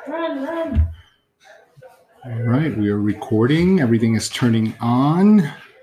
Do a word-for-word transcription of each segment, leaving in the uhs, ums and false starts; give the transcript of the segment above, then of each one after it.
Run, run. All right, we are recording. Everything is turning on.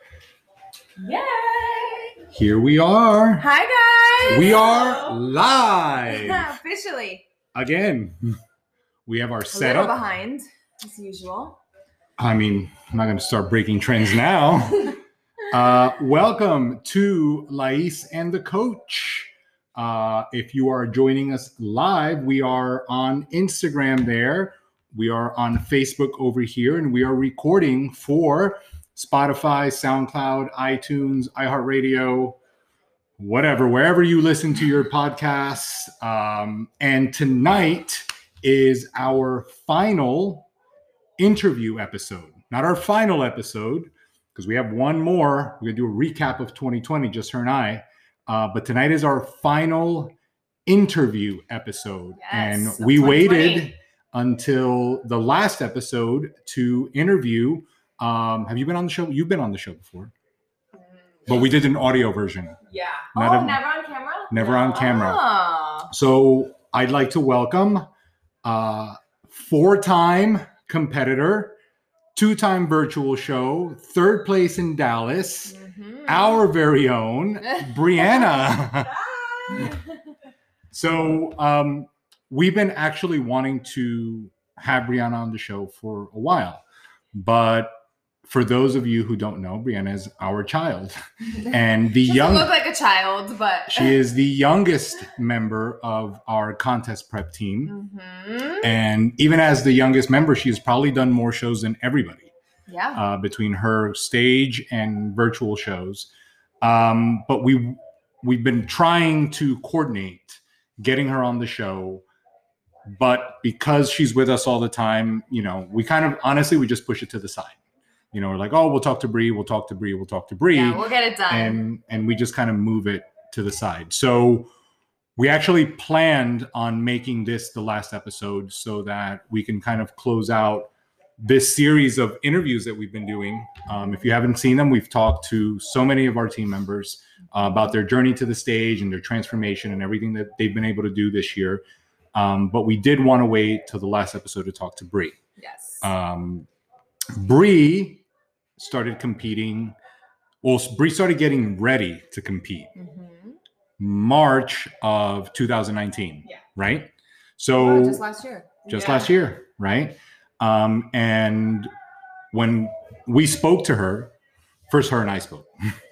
Yay! Here we are. Hi, guys. We are live. Officially. Again, we have our A little setup. behind, as usual. I mean, I'm not going to start breaking trends now. uh, welcome to Lais and the Coach. Uh, if you are joining us live, we are on Instagram there. We are on Facebook over here, and we are recording for Spotify, SoundCloud, iTunes, iHeartRadio, whatever, wherever you listen to your podcasts. Um, and tonight is our final interview episode. Not our final episode, because we have one more. We're going to do a recap of twenty twenty, just her and I. Uh, but tonight is our final interview episode. Yes, and of we twenty twenty. waited until the last episode to interview. Um, have you been on the show? You've been on the show before. But we did an audio version. Yeah. Not oh, a- never on camera? Never on camera. Oh. So I'd like to welcome uh, four-time competitor, two-time virtual show, third place in Dallas, Mhm. our very own Brianna. Hi. So um, we've been actually wanting to have Brianna on the show for a while. But for those of you who don't know, Brianna is our child. And the She young doesn't look like a child, but... she is the youngest member of our contest prep team. Mhm. And even as the youngest member, she's probably done more shows than everybody Yeah. uh, between her stage and virtual shows. Um, but we, we've been trying to coordinate getting her on the show. But because she's with us all the time, you know, we kind of, honestly, we just push it to the side. You know, we're like, oh, we'll talk to Bree, we'll talk to Bree, we'll talk to Bree. Yeah, we'll get it done. and and we just kind of move it to the side. So we actually planned on making this the last episode so that we can kind of close out this series of interviews that we've been doing. Um, if you haven't seen them, we've talked to so many of our team members uh, about their journey to the stage and their transformation and everything that they've been able to do this year. Um, but we did want to wait till the last episode to talk to Bree. Yes. Um, Bree started competing. Well, Bree started getting ready to compete Mhm. March of two thousand nineteen. Yeah. Right. Oh, So just last year. just Yeah. last year, right? Um, and when we spoke to her, first her and I spoke.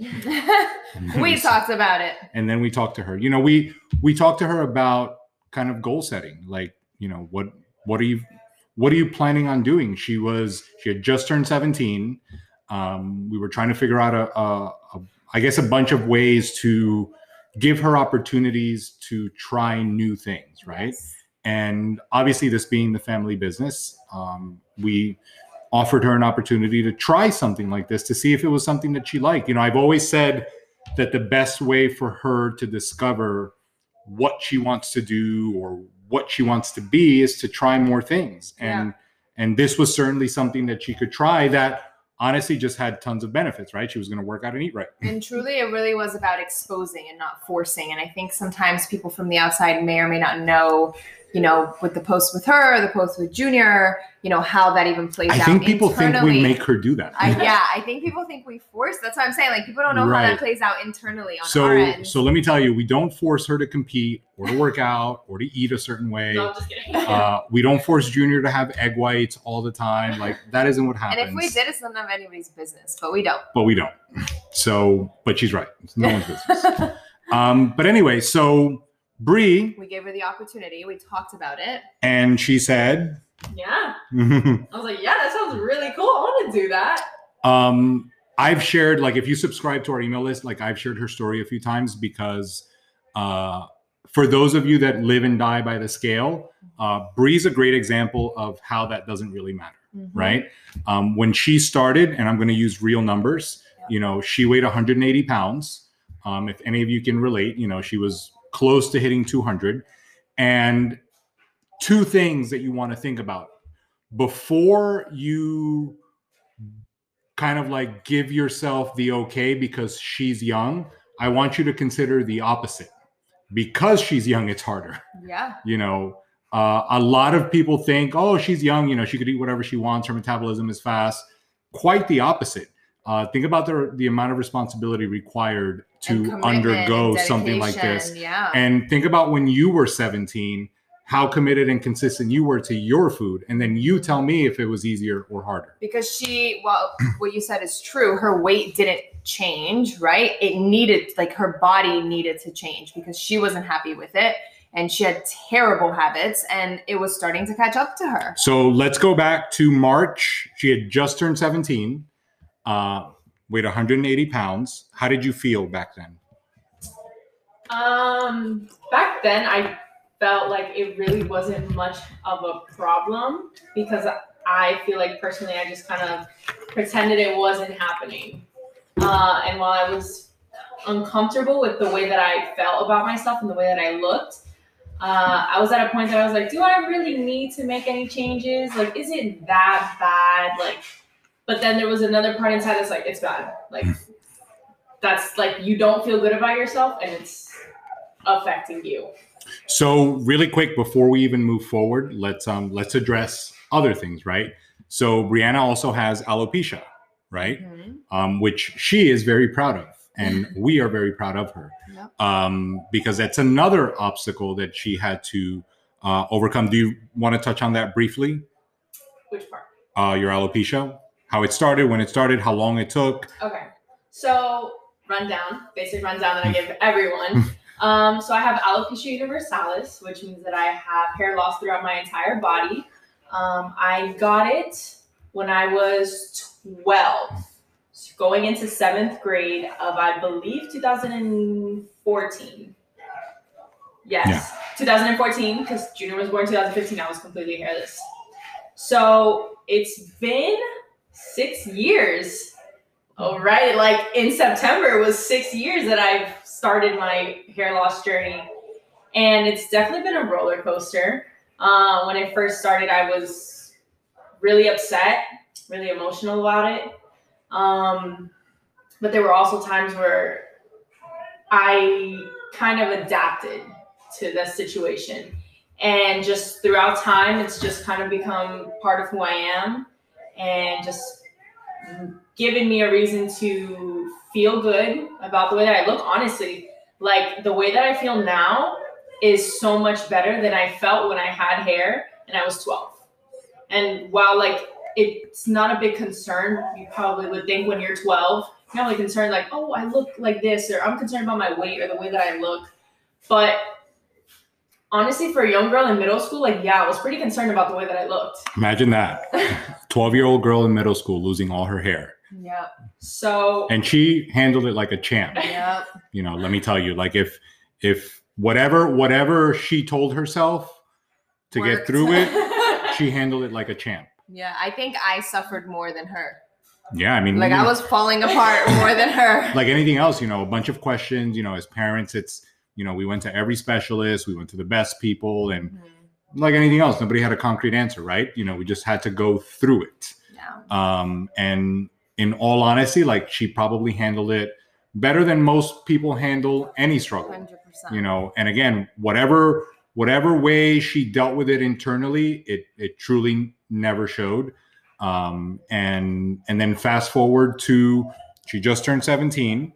We talked about it. And then we talked to her. You know, we we talked to her about kind of goal setting, like, you know, what what are you what are you planning on doing? She was she had just turned seventeen. Um, we were trying to figure out a, a, a I guess a bunch of ways to give her opportunities to try new things, right? Yes. And obviously, this being the family business, um, we offered her an opportunity to try something like this to see if it was something that she liked. You know, I've always said that the best way for her to discover what she wants to do or what she wants to be is to try more things. And and this was certainly something that she could try that honestly just had tons of benefits, right? She was going to work out and eat right. And truly, it really was about exposing and not forcing. And I think sometimes people from the outside may or may not know, you know, with the post with her, the post with Junior, you know, how that even plays I out think people internally. think we make her do that. I, yeah, I think people think we force. That's what I'm saying. Like, people don't know how Right. that plays out internally on our So, end. so let me tell you, we don't force her to compete or to work out or to eat a certain way. No, I'm just kidding. Uh, we don't force Junior to have egg whites all the time. Like, that isn't what and happens. if we did, it's none of anybody's business, but we don't. But we don't. So, but she's right. It's no one's business. Um, but anyway, so Bree, We gave her the opportunity. We talked about it. and she said, Yeah. I was like, yeah, that sounds really cool. I want to do that. um, I've shared, like, if you subscribe to our email list, like, I've shared her story a few times because uh, for those of you that live and die by the scale, uh, Bree's a great example of how that doesn't really matter, Mm-hmm. right? Um, when she started, and I'm going to use real numbers, Yeah. you know, she weighed one hundred eighty pounds. Um, if any of you can relate, you know, she was close to hitting two hundred. And two things that you want to think about before you kind of like give yourself the okay because she's young. I want you to consider the opposite. Because she's young, it's harder. Yeah. You know, Uh, a lot of people think, oh, she's young, you know, she could eat whatever she wants. Her metabolism is fast. Quite the opposite. Uh, think about the, the amount of responsibility required to undergo something like this. Yeah. And think about when you were seventeen, how committed and consistent you were to your food. And then you tell me if it was easier or harder. Because she, well, what you said is true. Her weight didn't change, right? It needed, like her body needed to change because she wasn't happy with it. And she had terrible habits and it was starting to catch up to her. So let's go back to March. She had just turned seventeen, uh, weighed one hundred eighty pounds. How did you feel back then? Um, back then I felt like it really wasn't much of a problem because I feel like personally I just kind of pretended it wasn't happening. Uh, and while I was uncomfortable with the way that I felt about myself and the way that I looked, uh, I was at a point that I was like, do I really need to make any changes? Like, is it that bad? Like, but then there was another part inside that's like, it's bad. Like, that's like, you don't feel good about yourself and it's affecting you. So really quick, before we even move forward, let's um let's address other things, right? So Brianna also has alopecia, right? Mm-hmm. Um, which she is very proud of, and we are very proud of her. Yep. Um, because that's another obstacle that she had to uh, overcome. Do you want to touch on that briefly? Which part? Uh, your alopecia, how it started, when it started, how long it took. Okay. So rundown, basic rundown that I give everyone. Um, so I have alopecia universalis, which means that I have hair loss throughout my entire body. Um, I got it when I was twelve, so going into seventh grade of, I believe, two thousand fourteen. Yes, Yeah. two thousand fourteen, because Junior was born two thousand fifteen. I was completely hairless. So it's been six years. All right, like in September, it was six years that I've started my hair loss journey, and it's definitely been a roller coaster. Uh, when it first started, I was really upset, really emotional about it. Um, but there were also times where I kind of adapted to the situation, and just throughout time, it's just kind of become part of who I am, and just giving me a reason to feel good about the way that I look. Honestly, like the way that I feel now is so much better than I felt when I had hair and I was twelve. And while like it's not a big concern, you probably would think when you're twelve, you're not really concerned like, oh, I look like this, or I'm concerned about my weight or the way that I look. But honestly, for a young girl in middle school, like, yeah, I was pretty concerned about the way that I looked. Imagine that. twelve-year-old girl in middle school losing all her hair. Yeah. So. And she handled it like a champ. Yeah. You know, let me tell you, like if if whatever whatever she told herself to Worked. get through it, she handled it like a champ. Yeah, I think I suffered more than her. Yeah, I mean, Like I was falling apart more than her. like anything else, you know, a bunch of questions, you know, as parents, it's, you know, we went to every specialist, we went to the best people, and Mm-hmm. like anything else, nobody had a concrete answer, right? You know, we just had to go through it. Yeah. Um, and in all honesty, like she probably handled it better than most people handle any struggle. one hundred percent. You know, and again, whatever whatever way she dealt with it internally, it it truly never showed. Um, and and then fast forward to she just turned seventeen,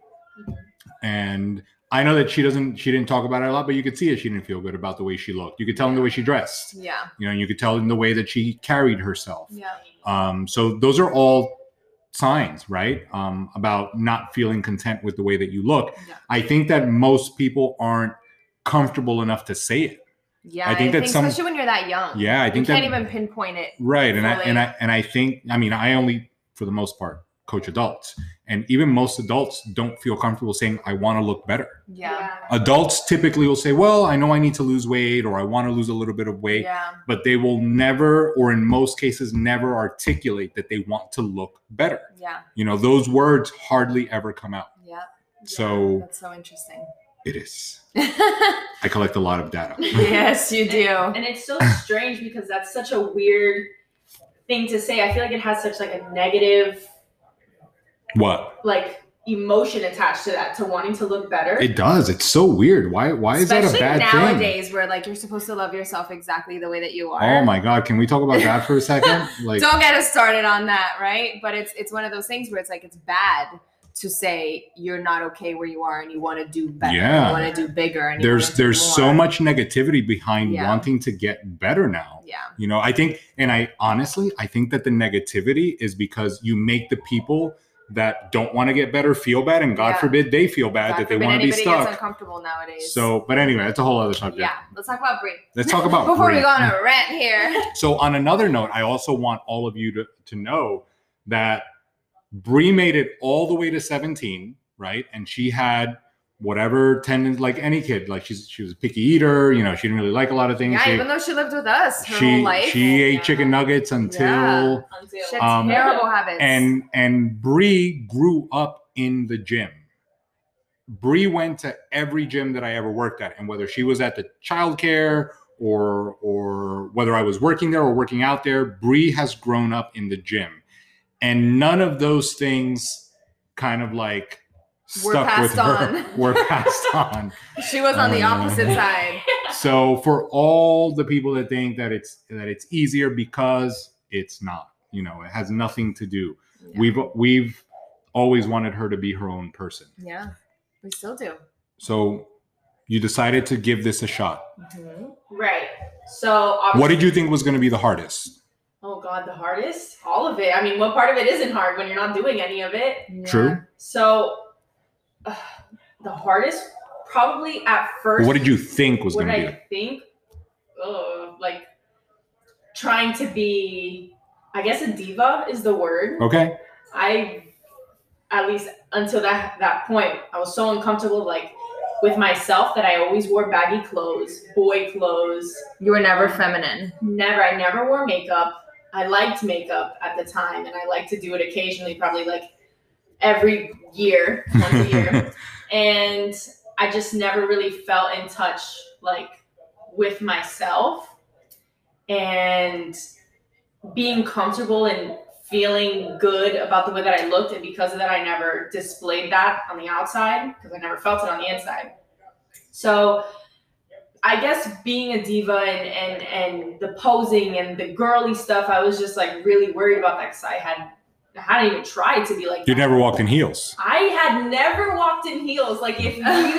and I know that she doesn't she didn't talk about it a lot, but you could see it. She didn't feel good about the way she looked. You could tell in the way she dressed. Yeah. You know, you could tell in the way that she carried herself. Yeah. Um, so those are all signs, right? Um, about not feeling content with the way that you look. Yeah. I think that most people aren't comfortable enough to say it. Yeah. I think that some- especially when you're that young. Yeah, I think you can't that even pinpoint it. right. And I fully. and I and I think I mean I only for the most part coach adults, and even most adults don't feel comfortable saying I want to look better. Yeah. Adults typically will say, well, I know I need to lose weight, or I want to lose a little bit of weight. Yeah. But they will never, or in most cases, never articulate that they want to look better. Yeah. You know, those words hardly ever come out. Yeah. So That's so interesting. it is. I collect a lot of data. Yes, you do. And it's so strange because that's such a weird thing to say. I feel like it has such like a negative, What? like emotion attached to that, to wanting to look better. It does. It's so weird. Why Why is Especially that a bad nowadays thing? where like you're supposed to love yourself exactly the way that you are. Oh my God. Can we talk about that for a second? Like, don't get us started on that, right? But it's it's one of those things where it's like it's bad to say you're not okay where you are and you want to do better. Yeah. You want to do bigger. And you there's wanna do there's more. so much negativity behind Yeah. wanting to get better now. Yeah. You know, I think, and I honestly, I think that the negativity is because you make the people that don't want to get better feel bad, and God Yeah. forbid they feel bad God that they forbid want to be anybody gets stuck. uncomfortable nowadays. So, but anyway, that's a whole other subject. yeah, let's talk about Brie. Let's talk about Before Brie. we go on a rant here. So on another note, I also want all of you to, to know that Brie made it all the way to seventeen, right? And she had whatever tendencies, like any kid, like she's she was a picky eater, you know, she didn't really like a lot of things. Yeah, she, even though she lived with us her she, whole life. she ate Yeah. chicken nuggets until Yeah. Until She had Um, terrible habits. and and Brie grew up in the gym. Brie went to every gym that I ever worked at, and whether she was at the childcare or or whether I was working there or working out there, Brie has grown up in the gym, and none of those things kind of like Were stuck with passed her. on. Were passed on. she was on the Uh, opposite side. So for all the people that think that it's that it's easier, because it's not. You know, it has nothing to do. Yeah. We've we've always wanted her to be her own person. yeah, we still do. So you decided to give this a shot. right. So What did you think was going to be the hardest? Oh God, the hardest? All of it. I mean, what part of it isn't hard when you're not doing any of it? Yeah. True. So uh, the hardest, probably at first. What did you think was What going did to be? I think? Oh, like trying to be, I guess a diva is the word. Okay. I, at least until that that point, I was so uncomfortable, like with myself, that I always wore baggy clothes, boy clothes. You were never feminine. Never, I never wore makeup. I liked makeup at the time, and I like to do it occasionally, probably like every year, once a year. And I just never really felt in touch, like, with myself and being comfortable and feeling good about the way that I looked. And because of that, I never displayed that on the outside because I never felt it on the inside. So I guess being a diva and, and, and the posing and the girly stuff, I was just like really worried about that because I had I hadn't even tried to be like You that. never walked in heels. I had never walked in heels. Like if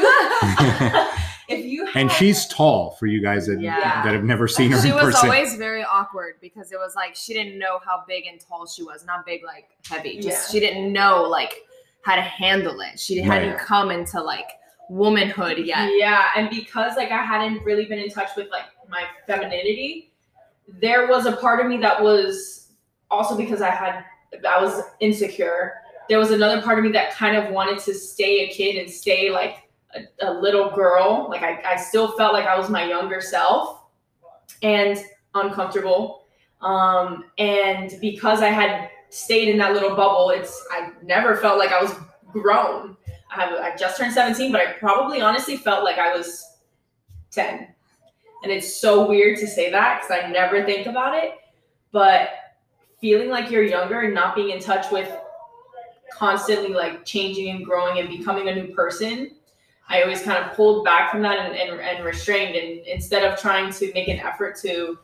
you if you had, And she's tall for you guys that, Yeah. that have never seen her She in was person. always very awkward because it was like she didn't know how big and tall she was. Not big like heavy. Just Yeah. she didn't know like how to handle it. She hadn't Right. come into like womanhood yet. yeah, and because like I hadn't really been in touch with like my femininity, there was a part of me that was also because I had I was insecure. There was another part of me that kind of wanted to stay a kid and stay like a, a little girl. Like I, I still felt like I was my younger self and uncomfortable. Um, and because I had stayed in that little bubble, it's I never felt like I was grown. I have I just turned seventeen, but I probably honestly felt like I was ten. And it's so weird to say that because I never think about it. But feeling like you're younger and not being in touch with constantly like changing and growing and becoming a new person, I always kind of pulled back from that and, and, and restrained. And instead of trying to make an effort to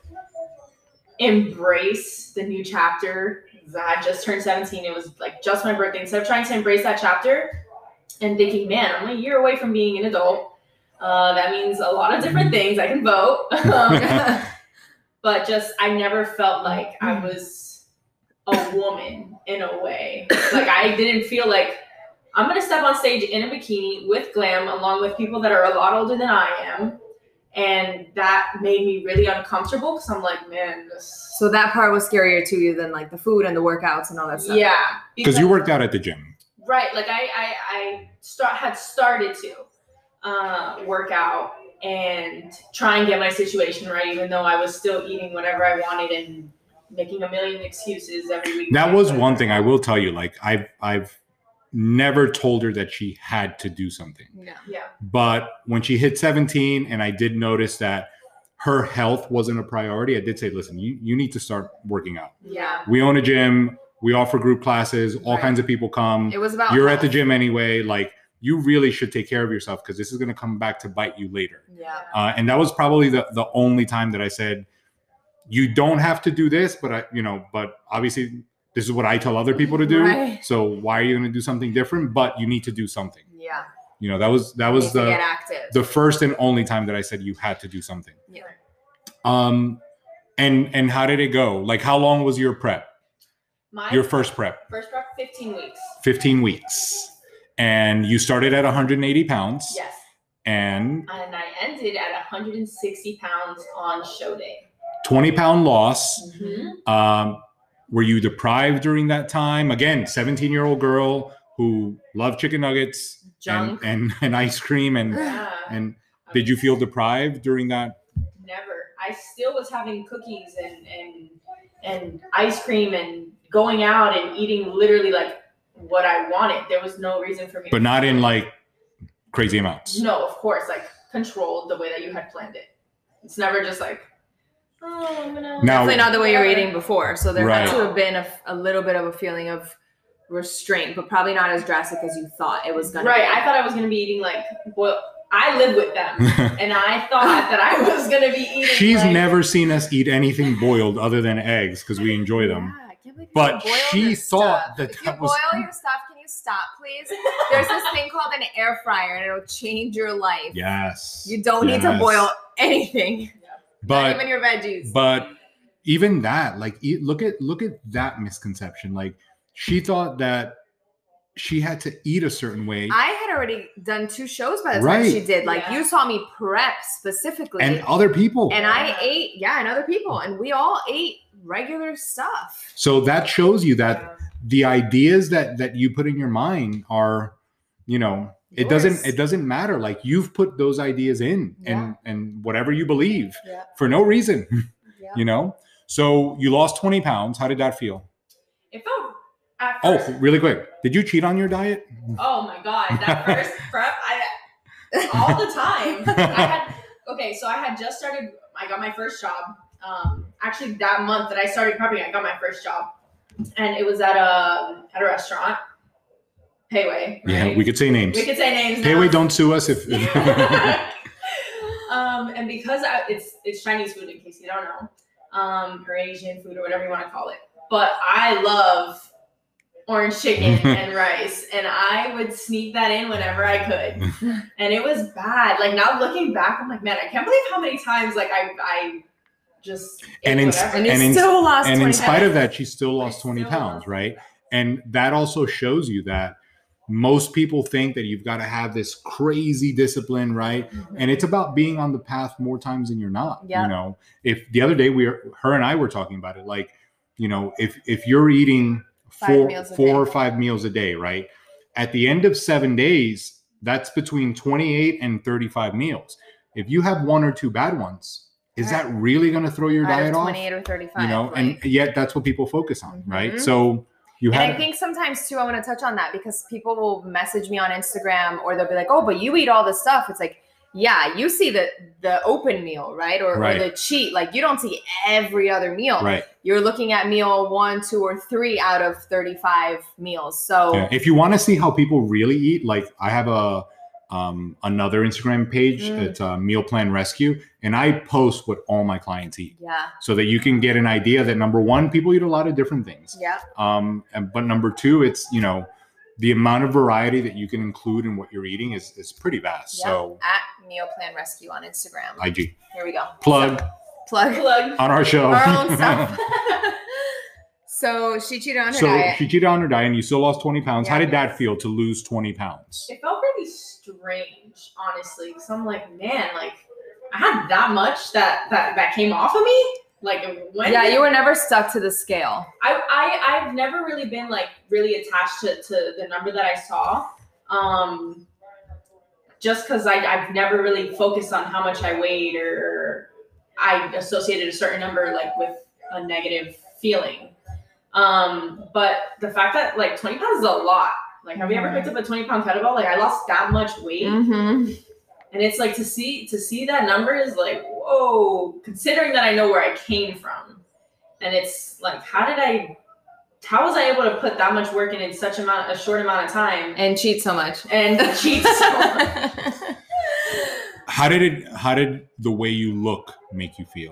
embrace the new chapter, I had just turned seventeen. It was like just my birthday. Instead of trying to embrace that chapter and thinking, man, I'm a year away from being an adult. Uh, that means a lot of different things. I can vote. Um, but just, I never felt like I was a woman in a way. Like I didn't feel like I'm going to step on stage in a bikini with glam along with people that are a lot older than I am. And that made me really uncomfortable because I'm like, man, this. So that part was scarier to you than like the food and the workouts and all that stuff. Yeah. Because you worked out at the gym. Right. Like I, I, I start, had started to uh, work out and try and get my situation right, even though I was still eating whatever I wanted and making a million excuses every week. That was one thing I will tell you. Like I've I've never told her that she had to do something. Yeah. Yeah. But when she hit seventeen and I did notice that her health wasn't a priority, I did say, listen, you, you need to start working out. Yeah. We own a gym. We offer group classes. All Right. kinds of people come. It was about You're at the health. gym anyway. Like, you really should take care of yourself because this is going to come back to bite you later. Yeah. Uh, and that was probably the, the only time that I said, you don't have to do this, but I, you know, but obviously this is what I tell other people to do. Right. So why are you going to do something different? But you need to do something. Yeah. You know, that was, that You was need to the, get active. the first and only time that I said you had to do something. Yeah. Um, and, and how did it go? Like, how long was your prep? My Your first prep? first prep, fifteen weeks. fifteen weeks. And you started at one hundred eighty pounds. Yes. And And I ended at one hundred sixty pounds on show day. twenty pound loss. Mm-hmm. Um, were you deprived during that time? Again, seventeen year old girl who loved chicken nuggets and, Junk. and, and ice cream. And, Yeah. and did you feel deprived during that? Never. I still was having cookies and and and ice cream and going out and eating literally like what I wanted. There was no reason for me. But to not in like crazy amounts. No, of course, like controlled the way that you had planned it. It's never just like, oh, I'm gonna. Now- Definitely not the way you were eating before. So there Right. had to have been a, a little bit of a feeling of restraint, but probably not as drastic as you thought it was going to Right. be. I thought I was gonna be eating like well, I live with them, and I thought that I was gonna be eating. She's like, never seen us eat anything boiled other than eggs because we enjoy them. Yeah, I can't believe you But boiled she your thought stuff. that if that you was- boil your stuff, can you stop, please? There's this thing called an air fryer, and it'll change your life. Yes. You don't need to Yes. boil anything, But not even your veggies. But even that, like, e- look at look at that misconception. Like, she thought that she had to eat a certain way, I had already done two shows by the time Right. she did. Like Yeah. you saw me prep specifically, and other people. and I Yeah. ate, yeah, and other people, and we all ate regular stuff. So that shows you that Yeah. the ideas that that you put in your mind are, you know, it Yours. doesn't it doesn't matter. Like, you've put those ideas in, and and whatever you believe Yeah. for no reason, Yeah. you know. So you lost twenty pounds. How did that feel? It felt at Oh, first. really quick. Did you cheat on your diet? Oh my god, that first prep, I all the time. I had okay, so I had just started. I got my first job. Um, actually, that month that I started prepping, I got my first job, and it was at a at a restaurant. Payway. Yeah, right? we could say names. we could say names. Hey, now. wait, don't sue us if. um, and because I, it's it's Chinese food, in case you don't know, um, or Asian food or whatever you want to call it. But I love orange chicken and rice, and I would sneak that in whenever I could, and it was bad. Like, now looking back, I'm like, man, I can't believe how many times like I I just ate And in- whatever. And you And in- still lost and in twenty spite pounds. of that, she still lost I twenty still pounds, lost right? And that also shows you that most people think that you've got to have this crazy discipline, right? And it's about being on the path more times than you're not. Yeah. You know, if the other day we were, her and I were talking about it, like, you know, if if you're eating Five four meals a four day. or five meals a day, right? At the end of seven days, that's between twenty-eight and thirty-five meals. If you have one or two bad ones, is that really going to throw your Out of diet off? twenty-eight or thirty-five. You know, like- and yet that's what people focus on, right? Mhm. So you And have I think sometimes too, I want to touch on that because people will message me on Instagram or they'll be like, "Oh, but you eat all this stuff." It's like, yeah, you see the the open meal, right, or, Right. or the cheat. Like you don't see every other meal. right. You're looking at meal one, two, or three out of thirty-five meals. So Yeah. If you want to see how people really eat, like I have a um, another Instagram page. Mm. It's a Meal Plan Rescue, and I post what all my clients eat, yeah, so that you can get an idea that number one, people eat a lot of different things. yeah, Um, and, but number two, it's, you know, the amount of variety that you can include in what you're eating is is pretty vast. yeah. So At Meal Plan Rescue on Instagram. I G Here we go. plug So, plug Plug. on our show. our own stuff. So she cheated on her So diet. she cheated on her diet, and you still lost twenty pounds. How Yeah. did that feel to lose twenty pounds? It felt really strange, honestly, because I'm like, man, like I had that much that that that came off of me. Like when? yeah, did- you were never stuck to the scale. I I I've never really been like really attached to to the number that I saw. Um, just because I I've never really focused on how much I weighed or I associated a certain number like with a negative feeling. Um, but the fact that like twenty pounds is a lot. Like, have you ever picked up a twenty pound kettlebell? Like, I lost that much weight, Mm-hmm. and it's like to see to see that number is like, whoa. Considering that I know where I came from, and it's like, how did I how was I able to put that much work in in such amount a short amount of time And cheat so much. and cheat so much? How did it? How did the way you look make you feel?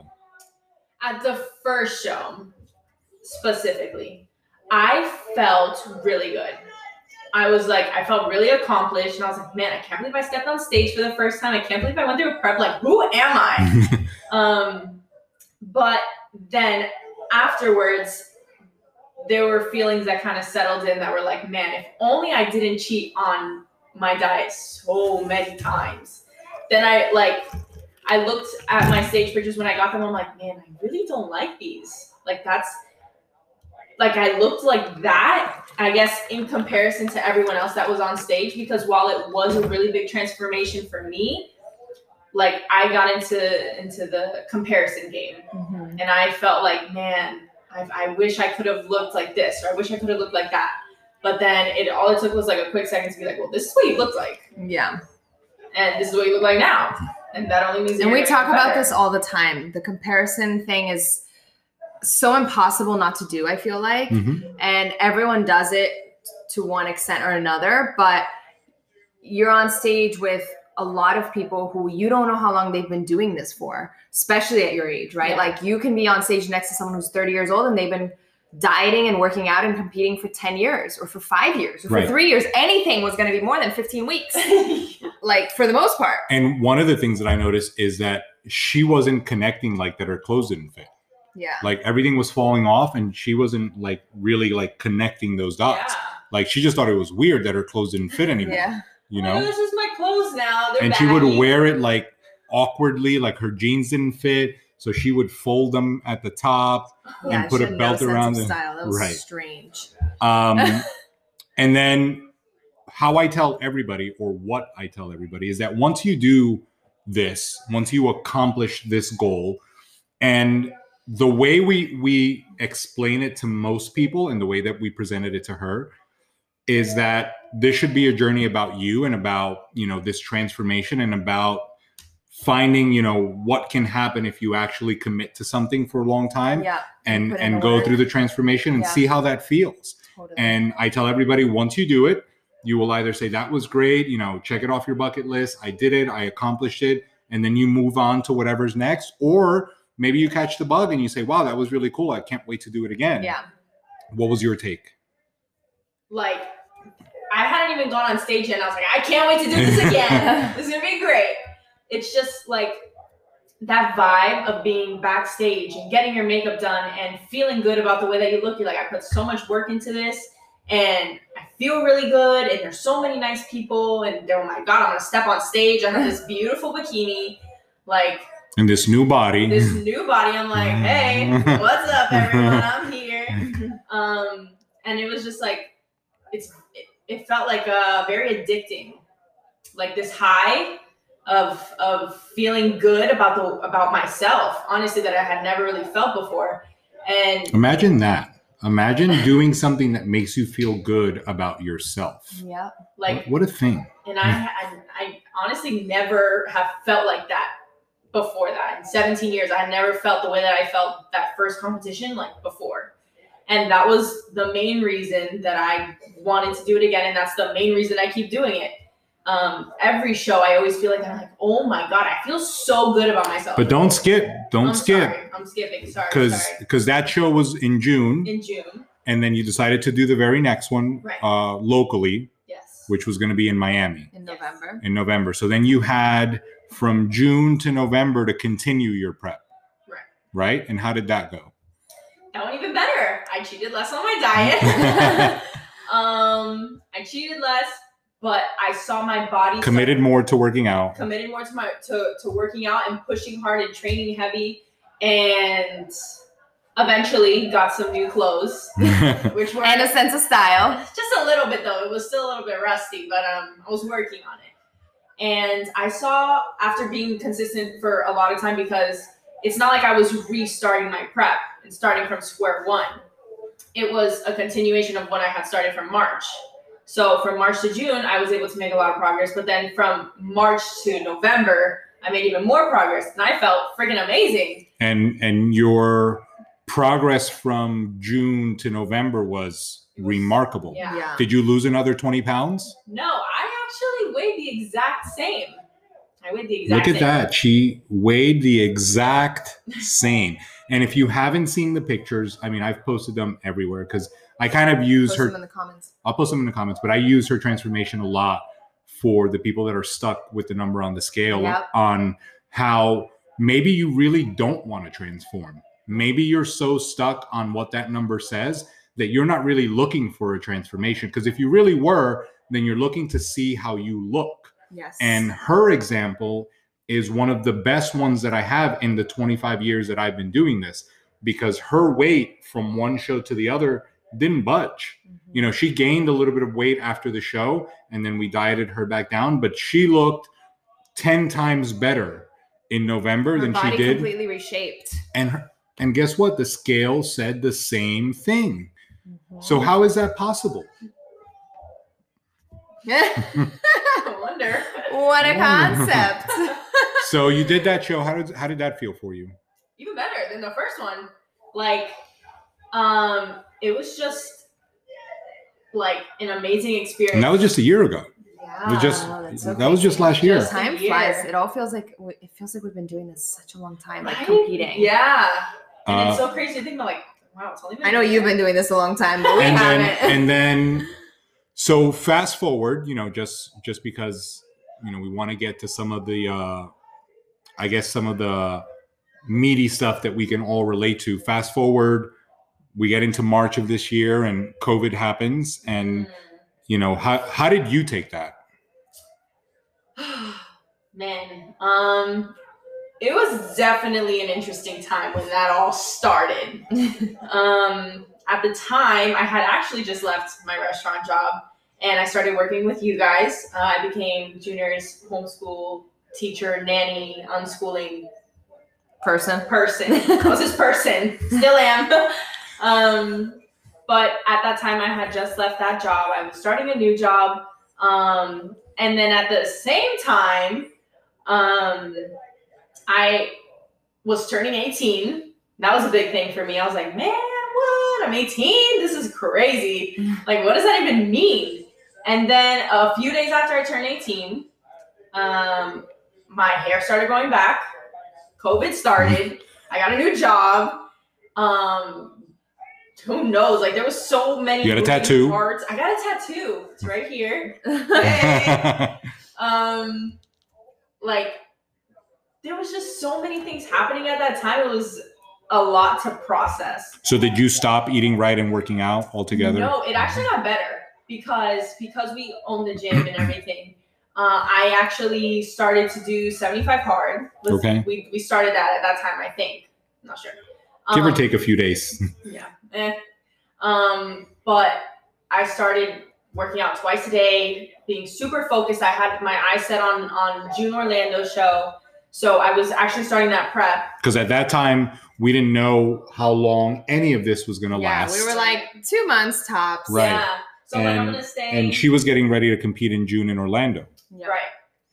At the first show, specifically, I felt really good. I was like, I felt really accomplished, and I was like, man, I can't believe I stepped on stage for the first time. I can't believe I went through a prep. Like, who am I? um, but then afterwards, there were feelings that kind of settled in that were like, man, if only I didn't cheat on my diet so many times. Then I like, I looked at my stage pictures when I got them. I'm like, man, I really don't like these. Like that's, like I looked like that, I guess, in comparison to everyone else that was on stage, because while it was a really big transformation for me, like I got into, into the comparison game. Mm-hmm. And I felt like, man, I, I wish I could have looked like this, or I wish I could have looked like that. But then it all it took was like a quick second to be like, well, this is what you look like. Yeah. And this is what you look like now. And that only means that And you're we gonna talk get about better. this all the time. The comparison thing is so impossible not to do, I feel like. Mhm. And everyone does it to one extent or another. But you're on stage with a lot of people who you don't know how long they've been doing this for, especially at your age, right? Yeah. Like you can be on stage next to someone who's thirty years old and they've been dieting and working out and competing for ten years or for five years or for Right. three years. Anything was going to be more than fifteen weeks, like for the most part. And one of the things that I noticed is that she wasn't connecting like that. Her clothes didn't fit. Yeah. Like everything was falling off, and she wasn't like really like connecting those dots. Yeah. Like she just thought it was weird that her clothes didn't fit anymore. Yeah. You Oh, know, this is my clothes now. They're and she would baggy. wear it like awkwardly, like her jeans didn't fit, so she would fold them at the top. Yeah, And put she a had belt no around sense it. of style. That was Right. strange. Um, and then how I tell everybody, or what I tell everybody, is that once you do this, once you accomplish this goal, and the way we we explain it to most people and the way that we presented it to her is that this should be a journey about you and about, you know, this transformation and about finding, you know, what can happen if you actually commit to something for a long time Yeah. and Put in and the go work. through the transformation and Yeah. see how that feels. Totally. And I tell everybody, once you do it, you will either say that was great, you know, check it off your bucket list. I did it, I accomplished it, and then you move on to whatever's next. Or maybe you catch the bug and you say, wow, that was really cool. I can't wait to do it again. Yeah. What was your take? Like, I hadn't even gone on stage yet, and I was like, I can't wait to do this again. This is gonna be great. It's just like that vibe of being backstage and getting your makeup done and feeling good about the way that you look. You're like, I put so much work into this, and I feel really good, and there's so many nice people, and oh my god, I'm gonna step on stage. I have this beautiful bikini, like And this new body. this new body. I'm like, hey, what's up, everyone? I'm here. Um, and it was just like, it's it, it felt like uh very addicting, like this high of of feeling good about the about myself, honestly, that I had never really felt before. And Imagine that. Imagine doing something that makes you feel good about yourself. Yeah. like, what, what a thing. and I, I I honestly never have felt like that before that. In seventeen years, I never felt the way that I felt that first competition like before. And that was the main reason that I wanted to do it again. And that's the main reason I keep doing it. Um, every show, I always feel like I'm like, oh my God, I feel so good about myself. But don't skip. Don't I'm skip. Sorry. I'm skipping. Sorry. Because sorry. because that show was in June, In June. and then you decided to do the very next one Right. uh, locally, Yes. which was going to be in Miami In Yes. November. in November. So then you had from June to November to continue your prep. Right. Right? And how did that go? That went even better. I cheated less on my diet. um, I cheated less, but I saw my body Committed start- more to working out. committed more to my to, to working out and pushing hard and training heavy, and eventually got some new clothes, which were And a sense of style. just a little bit though. It was still a little bit rusty, but um, I was working on it. And I saw, after being consistent for a lot of time, because it's not like I was restarting my prep and starting from square one. It was a continuation of what I had started from March. So from March to June, I was able to make a lot of progress. But then from March to November, I made even more progress, and I felt freaking amazing. and and your progress from June to November was remarkable. Yeah. Yeah. Did you lose another twenty pounds? No, I actually weighed the exact same. I weighed the exact Look at same. that. She weighed the exact same. And if you haven't seen the pictures, I mean, I've posted them everywhere because I kind of use Post her. them in the comments. I'll post them in the comments, but I use her transformation a lot for the people that are stuck with the number on the scale Yep. on how maybe you really don't want to transform. Maybe you're so stuck on what that number says that you're not really looking for a transformation. Because if you really were, then you're looking to see how you look. Yes. And her example is one of the best ones that I have in the twenty-five years that I've been doing this, because her weight from one show to the other didn't budge. Mhm. You know, she gained a little bit of weight after the show and then we dieted her back down, but she looked ten times better in November Her than body she did. completely reshaped. And her, and guess what? The scale said the same thing. Mhm. So how is that possible? I wonder. What a concept. So you did that show. How did how did that feel for you? Even better than the first one. Like, um, it was just like an amazing experience. And that was just a year ago. yeah. It was just Oh, that's so that was just crazy. last year. Just- Time a year. flies. It all feels like it feels like we've been doing this such a long time, like Right? competing. Yeah. And Uh, it's so crazy to think about, like, wow, it's only been I know a you've year. been doing this a long time, but we and then haven't. and then so fast forward, you know, just just because you know we want to get to some of the uh I guess some of the meaty stuff that we can all relate to. Fast forward, we get into March of this year and COVID happens, and Mm. you know, how how did you take that? Man, um, it was definitely an interesting time when that all started. um, at the time, I had actually just left my restaurant job and I started working with you guys. Uh, I became Junior's homeschool teacher, nanny, unschooling Person. person. I was this person, still am. um, but at that time, I had just left that job. I was starting a new job. Um, and then at the same time, um, I was turning eighteen. That was a big thing for me. I was like, man, what? I'm eighteen? This is crazy. Like, what does that even mean? And then a few days after I turned eighteen, um, my hair started going back. COVID started. I got a new job. Um, who knows? Like, there was so many. You got a moving tattoo? Parts. I got a tattoo. It's right here. Hey. um, like, there was just so many things happening at that time. It was a lot to process. So did you stop eating right and working out altogether? No, it actually got better because because we own the gym and everything. Uh, I actually started to do seventy-five hard. Was- Okay. We, we started that at that time, I think. I'm not sure. Give or Um, take a few days. Yeah. Eh. Um, but I started working out twice a day, being super focused. I had my eyes set on on June Orlando show. So I was actually starting that prep. Because at that time, we didn't know how long any of this was going to Yeah, last. we were like two months tops. Right. Yeah. So like, I'm And- gonna stay. and she was getting ready to compete in June in Orlando. Yeah. Right.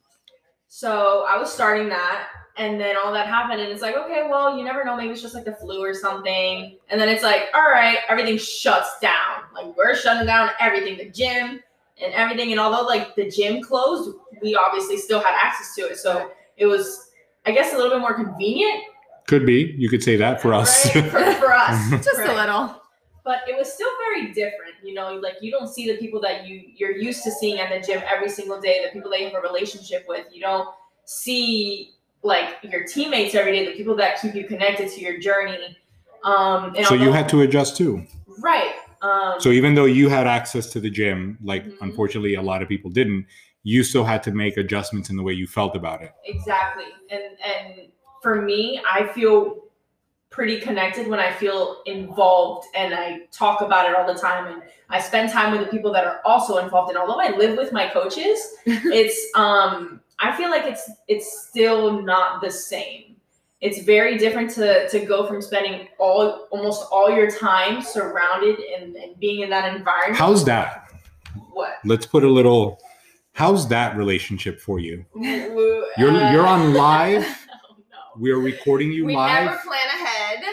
So I was starting that, and then all that happened, and it's like, okay, well, you never know, maybe it's just like the flu or something. And then it's like, all right, everything shuts down. Like, we're shutting down everything, the gym and everything. And although like the gym closed, we obviously still had access to it. So it was, I guess, a little bit more convenient. Could be. You could say that for us. Right? For, for us. Just Right. a little. But it was still very different, you know, like you don't see the people that you you're used to seeing at the gym every single day, the people that you have a relationship with. You don't see like your teammates every day, the people that keep you connected to your journey. Um, and So you although- had to adjust too. right. Um, So even though you had access to the gym, like Mhm. unfortunately a lot of people didn't, you still had to make adjustments in the way you felt about it. exactly, and and for me, I feel pretty connected when I feel involved and I talk about it all the time and I spend time with the people that are also involved. And although I live with my coaches, it's um I feel like it's it's still not the same. It's very different to to go from spending all almost all your time surrounded and, and being in that environment. How's that? What? Let's put a little. How's that relationship for you? You're You're you're on live. Oh, no. We're recording you We live. never plan ahead.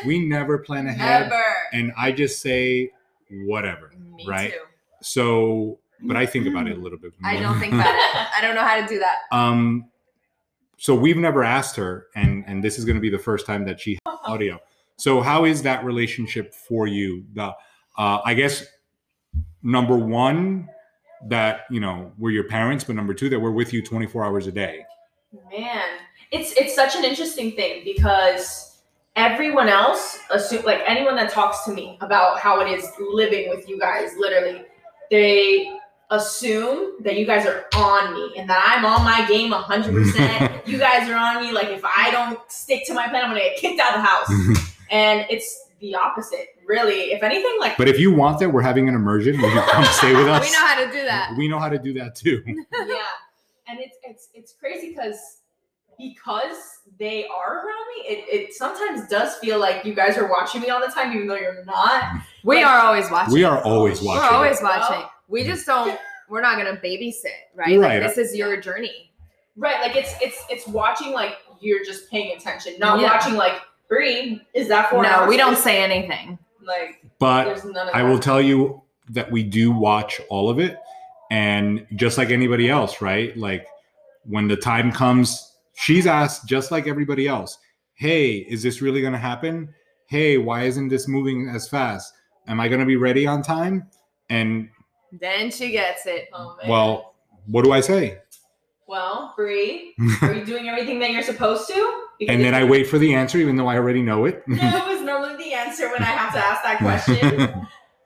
We never plan ahead. Never. And I just say whatever, Me right? too. So, but I think about it a little bit more. I don't think about it. I don't know how to do that. Um, so we've never asked her, and and this is going to be the first time that she has audio. So how is that relationship for you? The uh, I guess number one, that you know we're your parents, but number two, that we're with you twenty-four hours a day. Man, it's it's such an interesting thing because everyone else assume, like anyone that talks to me about how it is living with you guys, literally, they assume that you guys are on me and that I'm on my game one hundred percent. You guys are on me. Like if I don't stick to my plan, I'm gonna get kicked out of the house. And it's the opposite, really. If anything, like. But if you want that, we're having an immersion. Will you come stay with us? We know how to do that. We know how to do that too. Yeah, and it's it's it's crazy because because they are around me. It it sometimes does feel like you guys are watching me all the time, even though you're not. We Like, are always watching. We are always watching. We're always watching. Well, We just don't. We're not gonna babysit, right? Right. Like this is your journey. Right, like it's it's it's watching like you're just paying attention, not Yeah. watching like Bree. Is that four No, hours? we don't say anything. Like But there's none of I that. will tell you that we do watch all of it. And just like anybody else, right? Like when the time comes, she's asked just like everybody else, hey, is this really going to happen? Hey, why isn't this moving as fast? Am I going to be ready on time? And Then she gets it. Oh, man. well, what do I say? well, Bree, are you doing everything that you're supposed to? Because And then I if- wait for the answer, even though I already know it. No is normally the answer when I have to ask that question.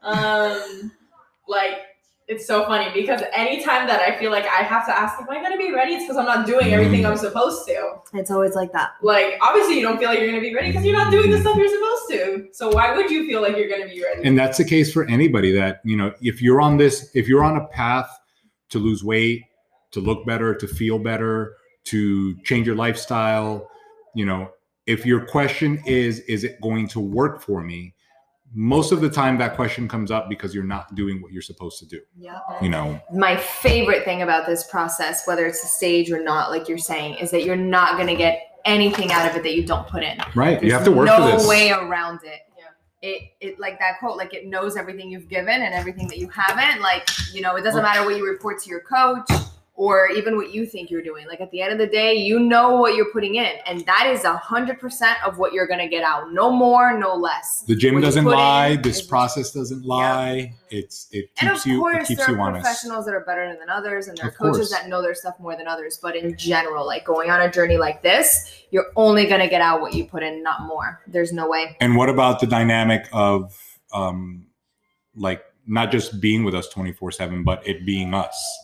um, like it's so funny because anytime that I feel like I have to ask, am I gonna be ready? It's because I'm not doing everything I'm supposed to. It's always like that. Like obviously you don't feel like you're gonna be ready because you're not doing the stuff you're supposed to. So why would you feel like you're gonna be ready? And that's the case for anybody that, you know, if you're on this, if you're on a path to lose weight, to look better, to feel better, to change your lifestyle, you know, if your question is, is it going to work for me? Most of the time that question comes up because you're not doing what you're supposed to do. Yeah. You know, My favorite thing about this process, whether it's a stage or not, like you're saying, is that you're not gonna get anything out of it that you don't put in. right? You There's have to work no for this. way around it. Yeah. It it like that quote, like it knows everything you've given and everything that you haven't. Like, you know, it doesn't matter what you report to your coach or even what you think you're doing. Like at the end of the day, you know what you're putting in, and that is a hundred percent of what you're gonna get out. No more, no less. The gym What you doesn't put in lie. This is- process doesn't lie. It's it And keeps of you it course, keeps there you are honest. professionals that are better than others, and there are Of course. coaches that know their stuff more than others. But in general, like going on a journey like this, you're only gonna get out what you put in, not more. There's no way. And what about the dynamic of um like not just being with us twenty-four seven, but it being us?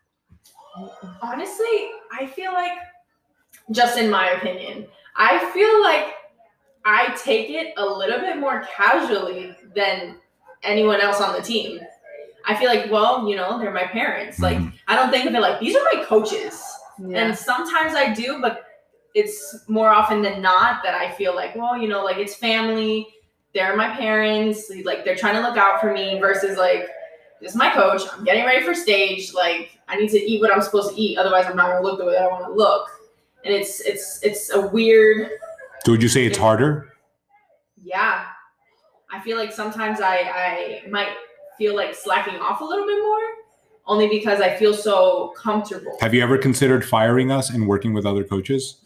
Honestly, I feel like, just in my opinion, I feel like I take it a little bit more casually than anyone else on the team. I feel like, well, you know, they're my parents. Like, Mhm. I don't think of it like, these are my coaches. Yeah. And sometimes I do, but it's more often than not that I feel like, well, you know, like it's family. They're my parents. Like, they're trying to look out for me versus like, this is my coach. I'm getting ready for stage. Like, I need to eat what I'm supposed to eat. Otherwise, I'm not going to look the way that I want to look. And it's it's it's a weird, So would you say it's harder? yeah. I feel like sometimes I, I might feel like slacking off a little bit more, only because I feel so comfortable. Have you ever considered firing us and working with other coaches?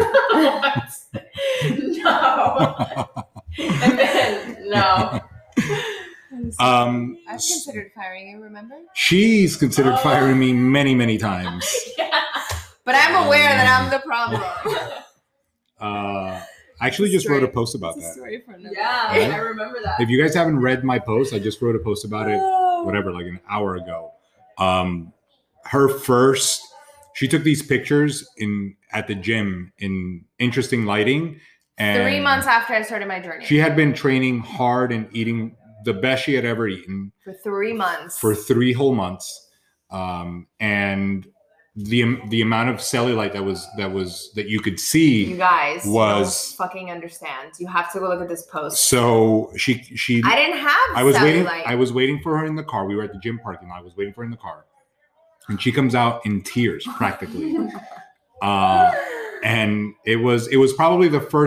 No. And then, no. Um, I've considered firing you, remember? she's considered Oh. firing me many, many times. Yeah. But I'm aware that I'm the problem. Uh, I actually just wrote a post about It's a that. story for another Yeah, day. I remember that. If you guys haven't read my post, I just wrote a post about it, whatever, like an hour ago. Um, her first, she took these pictures in at the gym in interesting lighting. And Three months after I started my journey. she had been training hard and eating the best she had ever eaten for three months. for three whole months. Um, and the the amount of cellulite that was that was that you could you see. guys was- don't fucking understand. You have to go look at this post. So she she I didn't have I was waiting. cellulite. I was waiting for her in the car. We were at the gym parking lot. I was waiting for her in the car, and she comes out in tears, practically. uh, and it was it was probably the first.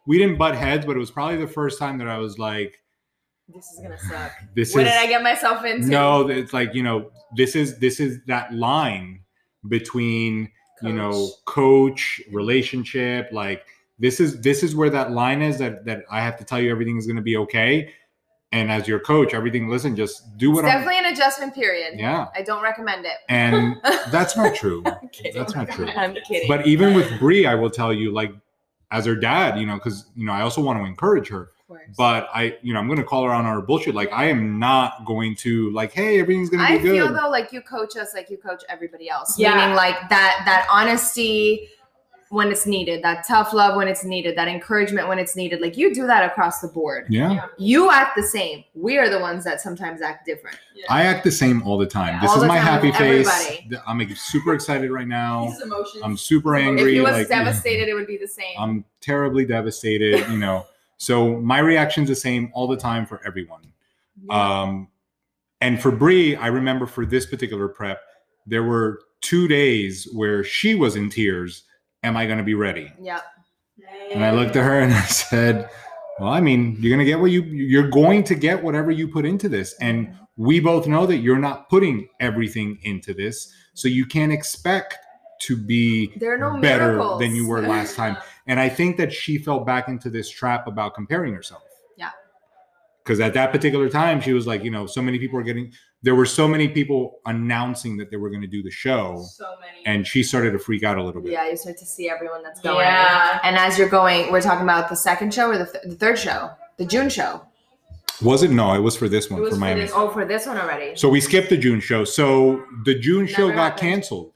we didn't butt heads, but it was probably the first time that I was like, This is gonna suck. this What is did I get myself into? no, it's like, you know, this is this is that line between, you know, coach, relationship, like this is this is where that line is that that I have to tell you everything is going to be okay. And as your coach, everything, listen, just do what It's I'm definitely an adjustment period. Yeah. I don't recommend it. And that's not true. I'm kidding. That's not true. I'm kidding. But even with Bree, I will tell you, like, as her dad, you know, because, you know, I also want to encourage her. Of course. But I, you know, I'm going to call her on our bullshit. Like, I am not going to, like, hey, everything's going to I be good. feel though like you coach us like you coach everybody else. Yeah. Meaning like that that honesty when it's needed, that tough love when it's needed, that encouragement when it's needed. Like you do that across the board. Yeah. Yeah. You act the same. We are the ones that sometimes act different. Yeah. I act the same all the time. Yeah. This All is the my time happy with face. everybody. I'm like, super excited right now. His emotions. I'm super If angry. If he was like, devastated, it would be the same. I'm terribly devastated, you know. So my reaction's the same all the time for everyone. Yeah. Um, and for Bree, I remember for this particular prep, there were two days where she was in tears. Am I going to be ready? yeah. And I looked at her and I said, well, I mean, you're going to get what you, you're going to get whatever you put into this. And we both know that you're not putting everything into this. So you can't expect to be There are no better miracles. than you were last time. And I think that she fell back into this trap about comparing herself. Yeah. Because at that particular time, she was like, you know, so many people are getting, there were so many people announcing that they were going to do the show. So many. And she started to freak out a little bit. Yeah, you start to see everyone that's going. Yeah. And as you're going, we're talking about the second show or the, th- the third show? The June show. Was it? No, it was for this one, It was for for Miami. this Oh, for this one already. So we skipped the June show. So the June show Never got happened. canceled.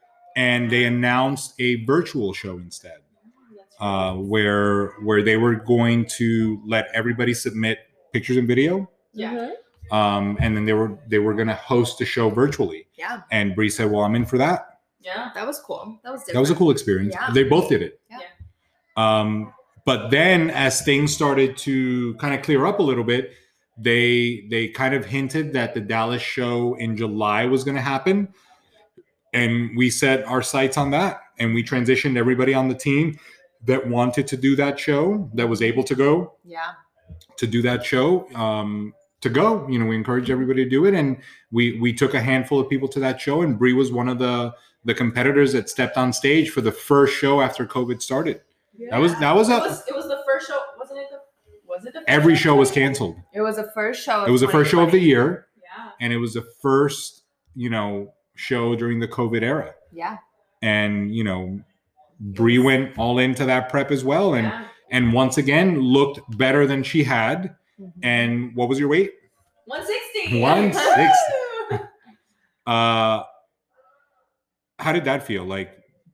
And they announced a virtual show instead. That's right. Uh, where where they were going to let everybody submit pictures and video. Yeah. Mhm. Um, and then they were they were going to host the show virtually. Yeah, And Bree said, well, I'm in for that. Yeah. that was cool. That was different. That was a cool experience. Yeah. They both did it. Yeah. Um, but then as things started to kind of clear up a little bit, they they kind of hinted that the Dallas show in July was going to happen. And we set our sights on that. And we transitioned everybody on the team that wanted to do that show, that was able to go. Yeah. to do that show um to go you know we encouraged everybody to do it, and we we took a handful of people to that show, and Bree was one of the the competitors that stepped on stage for the first show after COVID started. That was that was It a was, it was the first show, wasn't it? The, was it the first every show was canceled. It was the first show. Of It was the first show of the twenty twenty. year, Yeah. and it was the first you know show during the COVID era. Yeah. And you know Bree went all into that prep as well, and Yeah. and once again looked better than she had. Mhm. And what was your weight? one sixty. one sixty. Uh, how did that feel? Like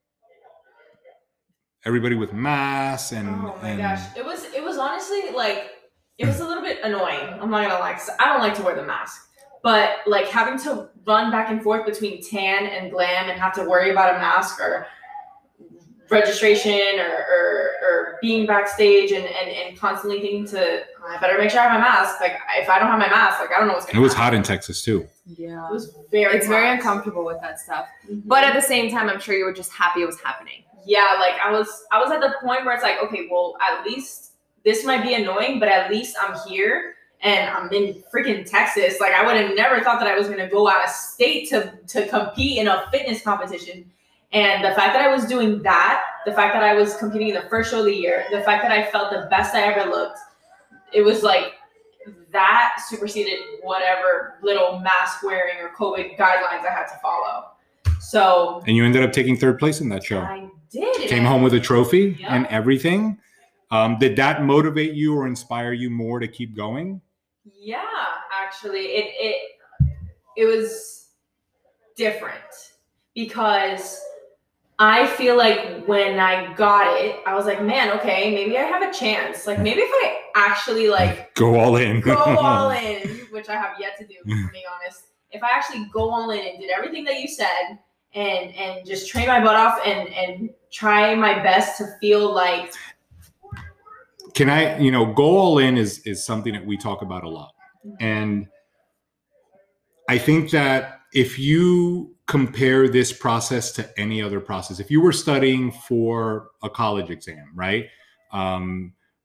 everybody with masks and Oh my and gosh. It was it was honestly like it was a little bit annoying. I'm not gonna lie, 'cause I don't like to wear the mask. But like having to run back and forth between tan and glam and have to worry about a mask or registration or, or, or being backstage and, and, and constantly thinking to I better make sure I have my mask. Like if I don't have my mask, like I don't know what's it gonna was happen. hot in Texas too. Yeah. It was very It's very hot. uncomfortable with that stuff. Mhm. But at the same time, I'm sure you were just happy it was happening. Yeah, like I was I was at the point where it's like, okay, well at least this might be annoying, but at least I'm here and I'm in freaking Texas. Like I would have never thought that I was gonna go out of state to to compete in a fitness competition. And the fact that I was doing that, the fact that I was competing in the first show of the year, the fact that I felt the best I ever looked, it was like that superseded whatever little mask wearing or COVID guidelines I had to follow. So And you ended up taking third place in that show. I did. Came home with a trophy Yeah. and everything. Um, did that motivate you or inspire you more to keep going? Yeah, actually, it it it was different because I feel like when I got it, I was like, man, okay, maybe I have a chance. Like maybe if I actually like Go all in. go all in, which I have yet to do, if I'm being honest. If I actually go all in and did everything that you said and and just train my butt off and and try my best to feel like Can I, you know, go all in is is something that we talk about a lot. And I think that if you compare this process to any other process, if you were studying for a college exam, right? Um,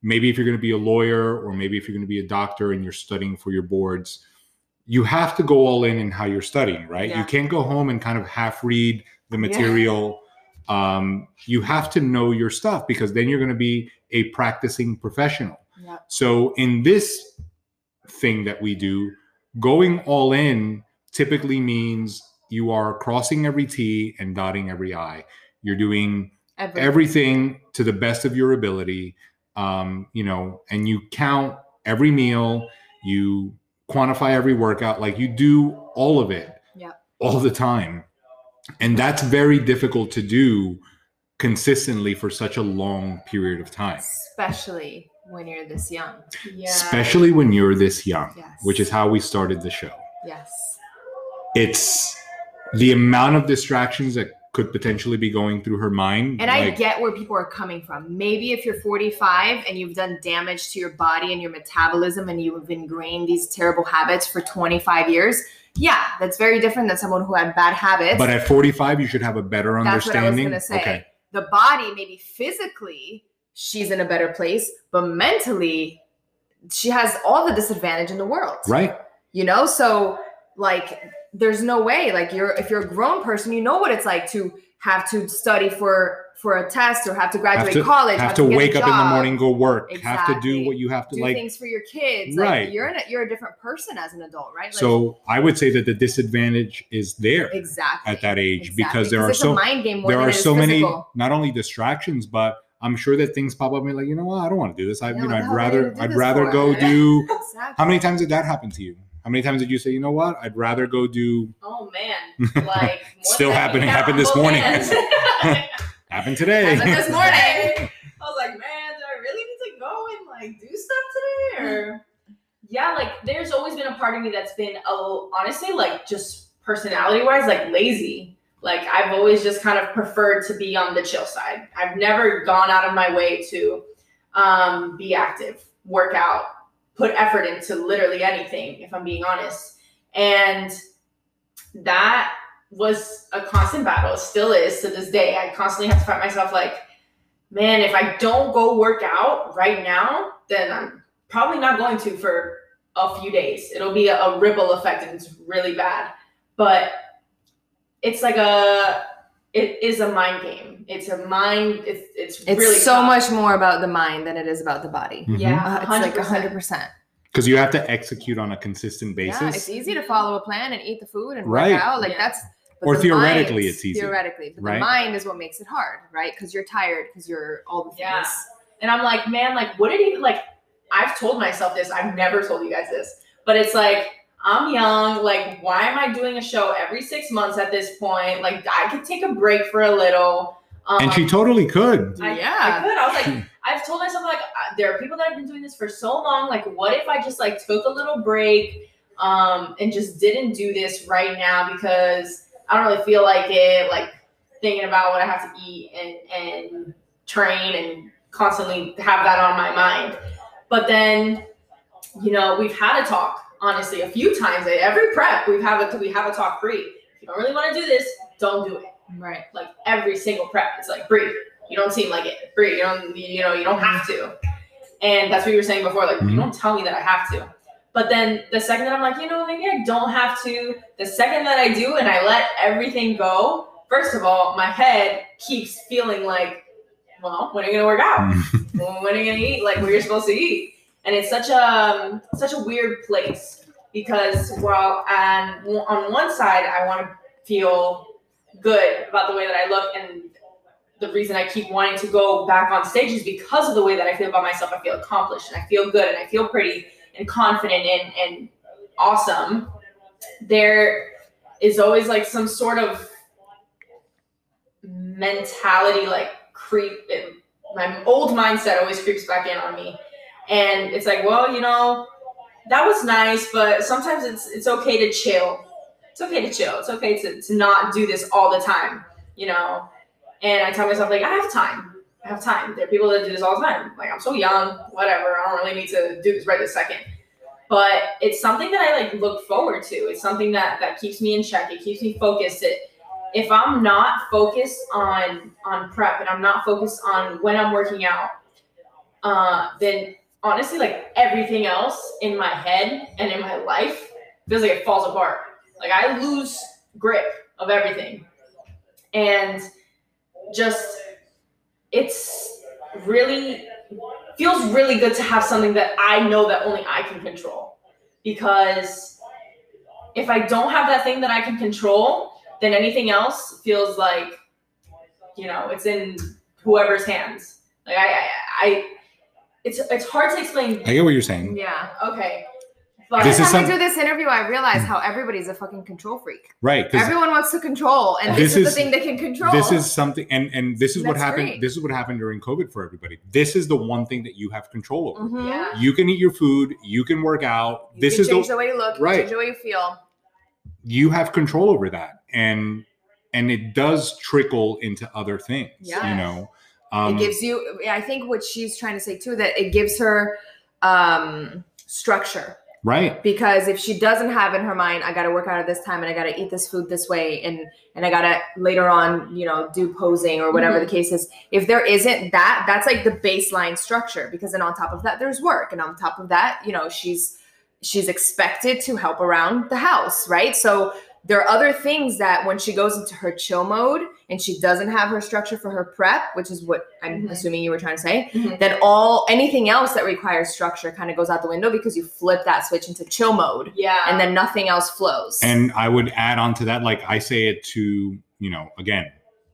maybe if you're going to be a lawyer, or maybe if you're going to be a doctor and you're studying for your boards, you have to go all in in how you're studying, right? Yeah. You can't go home and kind of half read the material. Yeah. Um, you have to know your stuff, because then you're going to be a practicing professional. Yeah. So in this thing that we do, going all in typically means you are crossing every T and dotting every I. You're doing everything, everything to the best of your ability, um, you know, and you count every meal, you quantify every workout, like you do all of it yeah. all the time. And that's very difficult to do consistently for such a long period of time. Especially when you're this young. Yeah. Especially when you're this young, yes. which is how we started the show. Yes. It's the amount of distractions that could potentially be going through her mind. And like, I get where people are coming from. Maybe if you're forty-five and you've done damage to your body and your metabolism and you've ingrained these terrible habits for twenty-five years, yeah, that's very different than someone who had bad habits. But at forty-five, you should have a better understanding. That's what I was going to say. Okay. The body, maybe physically, she's in a better place, but mentally, she has all the disadvantage in the world. Right. You know, so like, there's no way, like you're, if you're a grown person, you know what it's like to have to study for, for a test, or have to graduate have to, college, have, have to, to wake get a up job. in the morning, go work, Exactly. have to do what you have to do like things for your kids. Right. Like you're in a, you're a different person as an adult, right? Like, so I would say that the disadvantage is there exactly at that age, exactly. because there because are so a mind game more there than are it is so many, physical. not only distractions, but I'm sure that things pop up and like, you know what, I don't want to do this. I, Yeah, you know, what the I'd hell are you rather, gonna do I'd this rather for? go do. Exactly. How many times did that happen to you? How many times did you say, you know what, I'd rather go do? Oh man, like Still happening. Happened this morning. Happened today. Happened this morning. I was like, man, do I really need to go and like do stuff today? Or yeah, like there's always been a part of me that's been a little, honestly, like just personality wise, like lazy. Like I've always just kind of preferred to be on the chill side. I've never gone out of my way to um, be active, work out, put effort into literally anything, if I'm being honest. And that was a constant battle. It still is to this day. I constantly have to fight myself like, man, if I don't go work out right now, then I'm probably not going to for a few days. It'll be a, a ripple effect and it's really bad. But it's like a, it is a mind game. It's a mind, it's it's, it's really so tough. much more about the mind than it is about the body. Mm-hmm. Yeah, Uh, it's like one hundred percent. Because you have to execute on a consistent basis. Yeah, it's easy to follow a plan and eat the food and Right. work out. Like Yeah. that's but Or the theoretically, mind- it's easy. Theoretically, but Right. the mind is what makes it hard, right? Because you're tired, because you're all the things. Yeah. And I'm like, man, like, what did he, like, I've told myself this. I've never told you guys this. But it's like, I'm young. Like, why am I doing a show every six months at this point? Like, I could take a break for a little. Um, And she totally could. I, Yeah. I could. I was like, I've told myself, like, uh, there are people that have been doing this for so long. Like, what if I just, like, took a little break um, and just didn't do this right now because I don't really feel like it, like, thinking about what I have to eat and, and train and constantly have that on my mind. But then, you know, we've had a talk, honestly, a few times. At every prep, we've have a, we have a talk, Bree. If you don't really want to do this, don't do it. Right. Like every single prep, it's like, Bree, you don't seem like it. Bree, you don't, you know, you don't have to. And that's what you were saying before. Like, Mm-hmm. you don't tell me that I have to. But then the second that I'm like, you know, maybe I don't have to, the second that I do and I let everything go, first of all, my head keeps feeling like, well, when are you going to work out? Well, when are you going to eat? Like, where you're supposed to eat? And it's such a, um, such a weird place because, well, and on one side, I want to feel good about the way that I look, and the reason I keep wanting to go back on stage is because of the way that I feel about myself. I feel accomplished and I feel good and I feel pretty and confident and, and awesome. There is always like some sort of mentality, like creep. It, my old mindset always creeps back in on me. And it's like, well, you know, that was nice, but sometimes it's it's okay to chill. It's okay to chill. It's okay to, to not do this all the time, you know? And I tell myself, like, I have time. I have time. There are people that do this all the time. Like, I'm so young, whatever. I don't really need to do this right this second. But it's something that I, like, look forward to. It's something that, that keeps me in check. It keeps me focused. It, if I'm not focused on, on prep and I'm not focused on when I'm working out, uh, then honestly, like everything else in my head and in my life feels like it falls apart. Like I lose grip of everything. And just, it's really, feels really good to have something that I know that only I can control. Because if I don't have that thing that I can control, then anything else feels like, you know, it's in whoever's hands. Like I, I, I it's it's hard to explain. I get what you're saying. Yeah. Okay. But This Every is time some- we do this interview, I realize how everybody's a fucking control freak. Right. 'cause Everyone wants to control, and this, This is the is- thing they can control. this is something, and and this is what That's happened. great. This is what happened during COVID for everybody. This is the one thing that you have control over. Mhm. yeah. You can eat your food. You can work out. You This can is change the the way you look, you right. change the way you feel. you have control over that, and and it does trickle into other things. Yeah. You know, um, It gives you. I think what she's trying to say too, that it gives her um, structure. right. Because if she doesn't have in her mind, I got to work out at this time and I got to eat this food this way, and and I got to later on, you know, do posing or whatever Mhm. the case is. If there isn't that, that's like the baseline structure. Because then on top of that, there's work, and on top of that, you know, she's she's expected to help around the house, right? So there are other things that when she goes into her chill mode and she doesn't have her structure for her prep, which is what I'm Mhm. assuming you were trying to say, Mhm. then all anything else that requires structure kind of goes out the window because you flip that switch into chill mode, Yeah. and then nothing else flows. And I would add on to that, like I say it to, you know, again,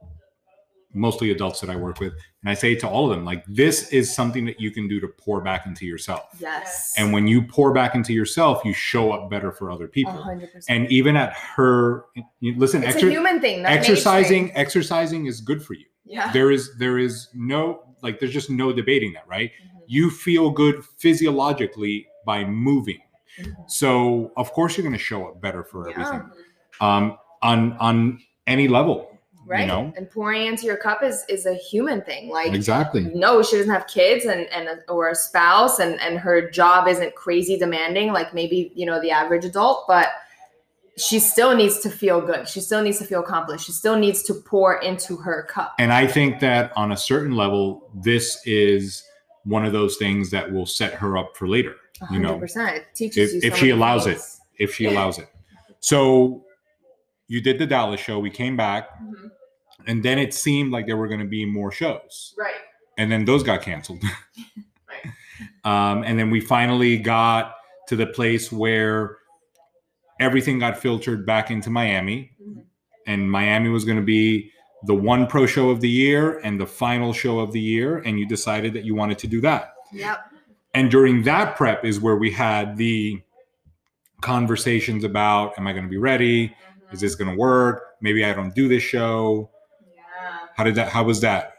mostly adults that I work with, and I say it to all of them, like this is something that you can do to pour back into yourself. yes, And when you pour back into yourself, you show up better for other a people. hundred percent. And even at her, you, listen, It's exer- a human thing. Not an age exercising, thing. exercising is good for you. Yeah. There is, there is no, like, there's just no debating that, right? Mhm. You feel good physiologically by moving. Mhm. So of course you're going to show up better for Yeah. everything, um, on on any level. Right. You know, And pouring into your cup is is a human thing. Like exactly. no, she doesn't have kids and and a, or a spouse, and and her job isn't crazy demanding like maybe, you know, the average adult, but she still needs to feel good. She still needs to feel accomplished. She still needs to pour into her cup. And I think that on a certain level, this is one of those things that will set her up for later. one You hundred know, percent. It teaches if, you if so she many allows it, things. if she allows it. So you did the Dallas show. We came back, Mhm. and then it seemed like there were going to be more shows, Right. and then those got canceled. Right. Um, and then we finally got to the place where everything got filtered back into Miami, Mhm. and Miami was going to be the one pro show of the year and the final show of the year, and you decided that you wanted to do that. Yep. And during that prep is where we had the conversations about, am I going to be ready? Is this going to work? Maybe I don't do this show. Yeah. How did that, how was that?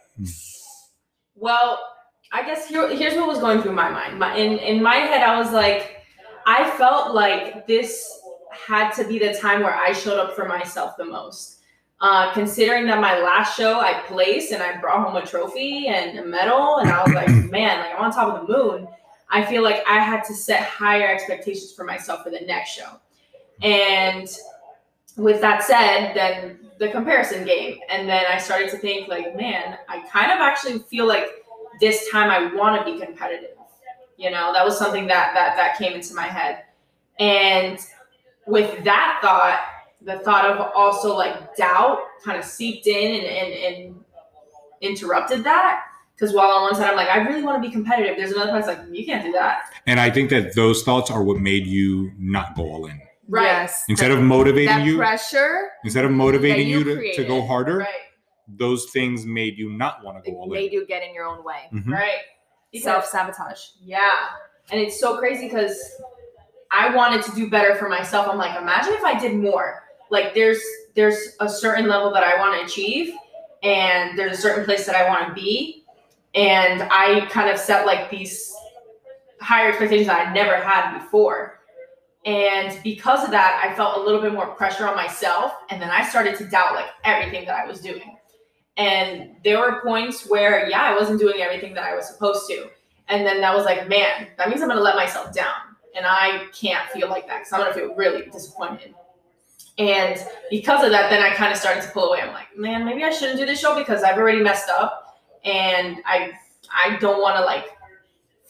Well, I guess here, here's what was going through my mind. My, in, in my head, I was like, I felt like this had to be the time where I showed up for myself the most. Uh, considering that my last show I placed and I brought home a trophy and a medal, and I was like, man, like I'm on top of the moon. I feel like I had to set higher expectations for myself for the next show. And with that said, then the comparison game. And then I started to think like, man, I kind of actually feel like this time I want to be competitive. You know, that was something that that that came into my head. And with that thought, the thought of also like doubt kind of seeped in and, and, and interrupted that. Because while on one side I'm like, I really want to be competitive, there's another part that's like, you can't do that. And I think that those thoughts are what made you not go all in. Right. Yes. Instead that, of motivating that you, pressure, instead of motivating that you you, to, to created, go harder, Right. those things made you not want to it go all made in. you get in your own way. Mhm. Right. Because- Self-sabotage. Yeah. And it's so crazy because I wanted to do better for myself. I'm like, imagine if I did more. Like there's there's a certain level that I want to achieve, and there's a certain place that I want to be. And I kind of set like these higher expectations that I never had before. And because of that, I felt a little bit more pressure on myself. And then I started to doubt like everything that I was doing. And there were points where, yeah, I wasn't doing everything that I was supposed to. And then that was like, man, that means I'm going to let myself down. And I can't feel like that because I'm going to feel really disappointed. And because of that, then I kind of started to pull away. I'm like, man, maybe I shouldn't do this show because I've already messed up. And I I don't want to like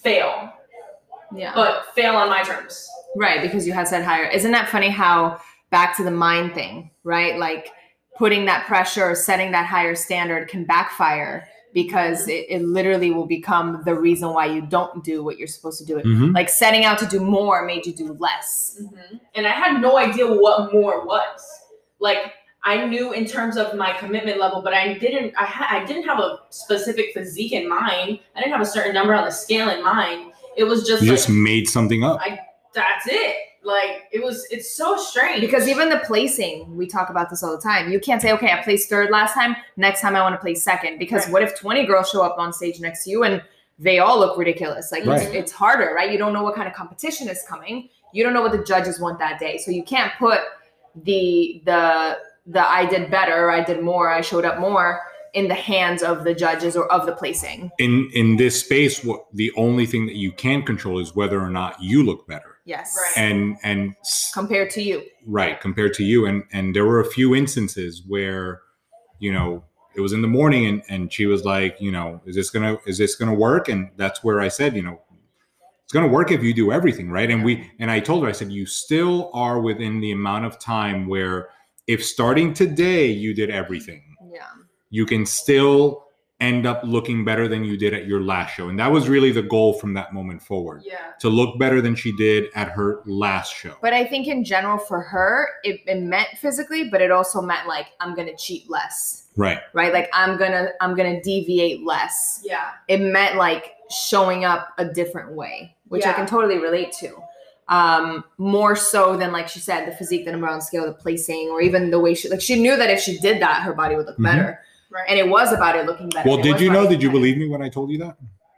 fail, Yeah. but fail on my terms. Right, because you had said higher. Isn't that funny how back to the mind thing, right? Like putting that pressure or setting that higher standard can backfire because it, it literally will become the reason why you don't do what you're supposed to do. It. Mhm. Like setting out to do more made you do less. Mm-hmm. And I had no idea what more was. Like I knew in terms of my commitment level, but I didn't. I had. I didn't have a specific physique in mind. I didn't have a certain number on the scale in mind. It was just You like, just made something up. I. That's it. Like it was. It's so strange Because even the placing, we talk about this all the time. You can't say, okay, I placed third last time. Next time I want to place second. Because Right. what if twenty girls show up on stage next to you and they all look ridiculous? Like Right. it's, it's harder, right? You don't know what kind of competition is coming. You don't know what the judges want that day. So you can't put the the the I did better, I did more, I showed up more in the hands of the judges or of the placing. In in this space, what the only thing that you can control is whether or not you look better. Yes. Right. And and s- Compared to you. right compared to you. And and there were a few instances where, you know, it was in the morning and and she was like, you know, is this gonna is this gonna work? And that's where I said, you know, it's gonna work if you do everything right. And we and I told her, I said, you still are within the amount of time where if starting today you did everything, Yeah. you can still end up looking better than you did at your last show. And that was really the goal from that moment forward, Yeah. to look better than she did at her last show. But I think in general for her, it, it meant physically, but it also meant like I'm gonna cheat less, Right. right? Like I'm gonna I'm gonna deviate less. Yeah. It meant like showing up a different way, which I Yeah. can totally relate to. Um, more so than like she said, the physique, the number on scale, the placing, or even the way she like she knew that if she did that, her body would look Mhm. better. Right. And it was about it looking better. Well, It did was you about know? looking Did you better. believe me when I told you that?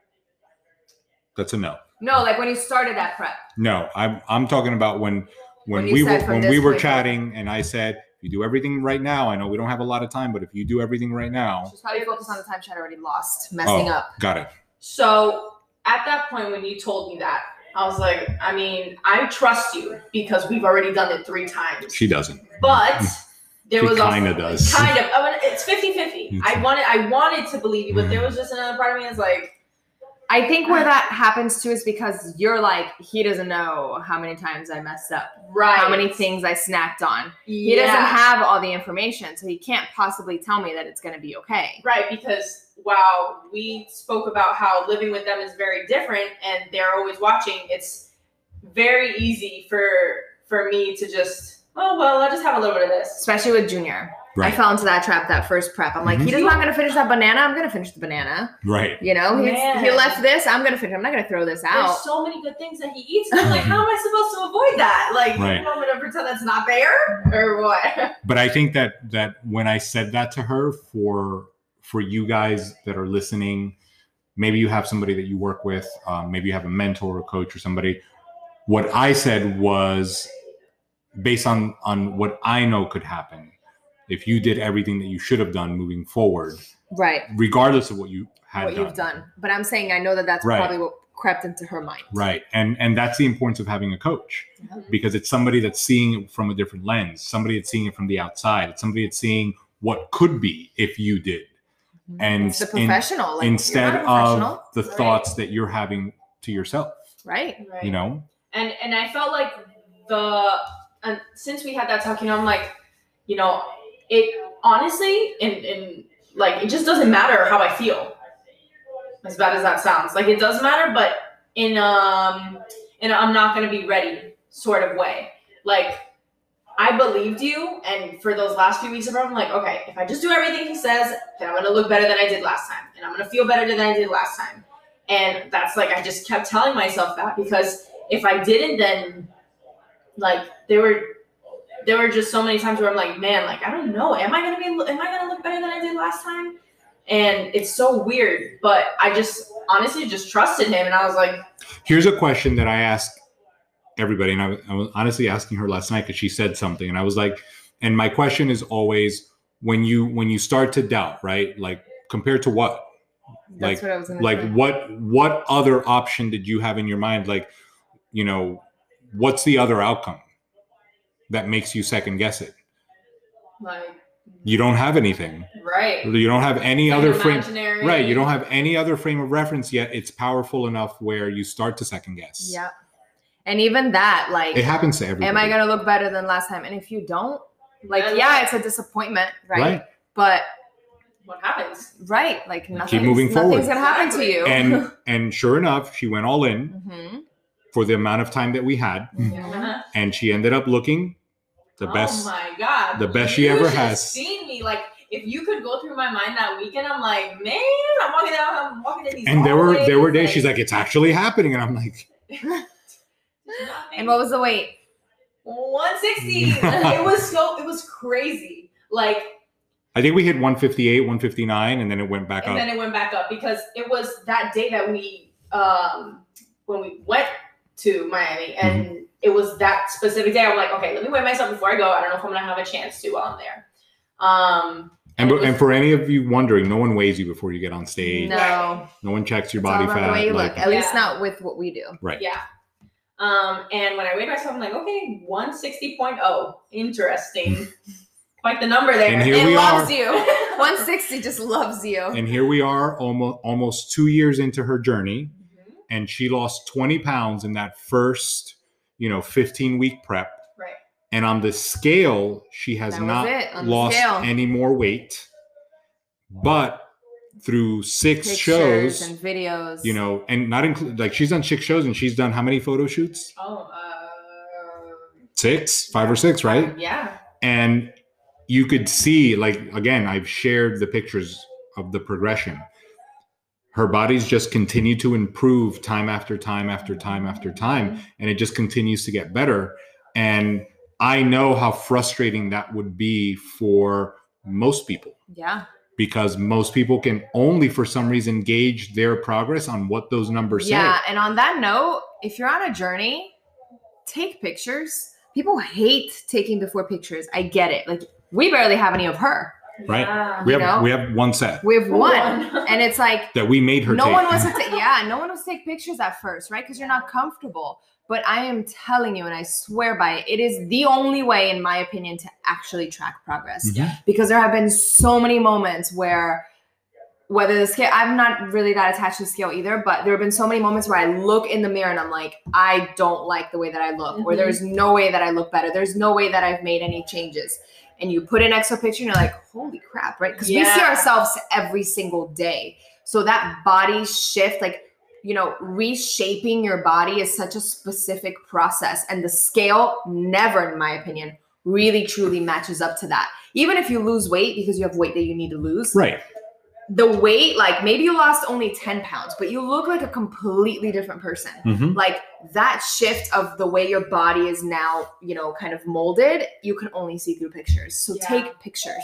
That's a no. No, like when you started that prep. No, I'm I'm talking about when when, When you we said were from when this we were point chatting and I said, if you do everything right now, I know we don't have a lot of time, but if you do everything right now, She's probably focused on the time she had already lost, messing oh, up. got it. So at that point when you told me that, I was like, I mean, I trust you because we've already done it three times. She doesn't. But there She was kinda also, does. Kind of. I mean, it's fifty-fifty. I wanted I wanted to believe you, but there was just another part of me that's like, I think where that happens too is because you're like, he doesn't know how many times I messed up, right. how many things I snacked on. yeah. He doesn't have all the information, so he can't possibly tell me that it's going to be okay. Right, because while we spoke about how living with them is very different and they're always watching, it's very easy for for me to just, oh, well, I'll just have a little bit of this. Especially with Junior. Right. I fell into that trap that first prep. I'm like, Mhm. he's not going to finish that banana. I'm going to finish the banana. Right. You know, he's, Man. he left this. I'm going to finish. I'm not going to throw this out. There's so many good things that he eats. And I'm like, how am I supposed to avoid that? Like, Right. you want me to pretend that's not there? Or what? But I think that that when I said that to her, for for you guys that are listening, maybe you have somebody that you work with, um, maybe you have a mentor or coach or somebody. What I said was based on on what I know could happen if you did everything that you should have done moving forward, Right. regardless of what you had What done. you've done. But I'm saying I know that that's Right. probably what crept into her mind. Right. And and that's the importance of having a coach, because it's somebody that's seeing it from a different lens, somebody that's seeing it from the outside. It's somebody that's seeing what could be if you did. And It's the in- professional. Like, instead you're not a of professional, the Right. thoughts that you're having to yourself, right? Right. you know? And and I felt like the and since we had that talk, you know, I'm like, you know, it honestly, and and like it just doesn't matter how I feel. As bad as that sounds, like it does matter, but in um in a, I'm not gonna be ready sort of way. Like I believed you, and for those last few weeks of it, I'm like, okay, if I just do everything he says, then I'm gonna look better than I did last time, and I'm gonna feel better than I did last time. And that's like I just kept telling myself that, because if I didn't, then like there were there were just so many times where I'm like, man, like I don't know, am I gonna be am I gonna look better than I did last time? And it's so weird, but I just honestly just trusted him, and I was like, Here's a question that I ask everybody, and I, was- I was honestly asking her last night because she said something, and I was like, and my question is always, when you when you start to doubt, right? Like compared to what? That's Like- what I was gonna Like say. what what other option did you have in your mind? Like, you know, what's the other outcome that makes you second guess it? like You don't have anything. Right. You don't have any It's other like frame. imaginary. Right. You don't have any other frame of reference yet. It's powerful enough where you start to second guess. Yeah. And even that, like, It happens to everybody. am I gonna look better than last time? And if you don't, like, Then yeah, it's a disappointment, right? Right. But what happens? right, like nothing, moving nothing's forward. gonna happen to you. And and sure enough, she went all in hmm for the amount of time that we had, Yeah. and she ended up looking the best. Oh my god. the best she You ever should has. Seen me like if you could go through my mind that weekend, I'm like, man, I'm walking down, I'm walking in these. And there were there were days hallways, she's like, it's actually happening, and I'm like, And what was the weight? one sixty. It was so it was crazy. Like, I think we hit one fifty-eight, one fifty-nine, and then it went back and up. then it went back up because it was that day that we um when we went to Miami, and Mm-hmm. it was that specific day. I'm like, okay, let me weigh myself before I go. I don't know if I'm gonna have a chance to while I'm there. Um, And, it was- and for any of you wondering, no one weighs you before you get on stage. No, No one checks your it's all body about fat. the way you like- look. At least Yeah. not with what we do. right. yeah. Um, and when I weighed myself, I'm like, okay, one sixty point oh. Interesting. Quite the number there. And here It we loves are. you. one sixty just loves you. And here we are, almost almost two years into her journey, Mhm. and she lost twenty pounds in that first, you know, fifteen week prep. Right. And on the scale, she has That was not it, on the lost scale. any more weight. But through six Pictures shows, and videos. you know, and not include like she's done six shows, and she's done how many photo shoots? Oh, uh, Six, five or six, right? Yeah. And you could see, like, again, I've shared the pictures of the progression. Her body's just continued to improve time after time after time after time, and it just continues to get better. And I know how frustrating that would be for most people, Yeah. because most people can only, for some reason, gauge their progress on what those numbers Yeah. say. And on that note, if you're on a journey, take pictures. People hate taking before pictures. I get it. Like, we barely have any of her. Right. Yeah. We have You know? we have one set We have one. One. And it's like, that we made her no take. one wants to take, yeah, no one wants to take pictures at first, right? Because you're not comfortable. But I am telling you, and I swear by it, it is the only way, in my opinion, to actually track progress. Mhm. Because there have been so many moments where, whether the scale, I'm not really that attached to the scale either, but there have been so many moments where I look in the mirror and I'm like, I don't like the way that I look, or Mhm. there's no way that I look better. There's no way that I've made any changes. And you put an extra picture and you're like, holy crap, right? Because we see Yeah. ourselves every single day. So that body shift, like, you know, reshaping your body is such a specific process. And the scale never, in my opinion, really truly matches up to that. Even if you lose weight because you have weight that you need to lose, Right. the weight, like maybe you lost only ten pounds, but you look like a completely different person. Mhm. Like that shift of the way your body is now, you know, kind of molded, you can only see through pictures. So Yeah. take pictures.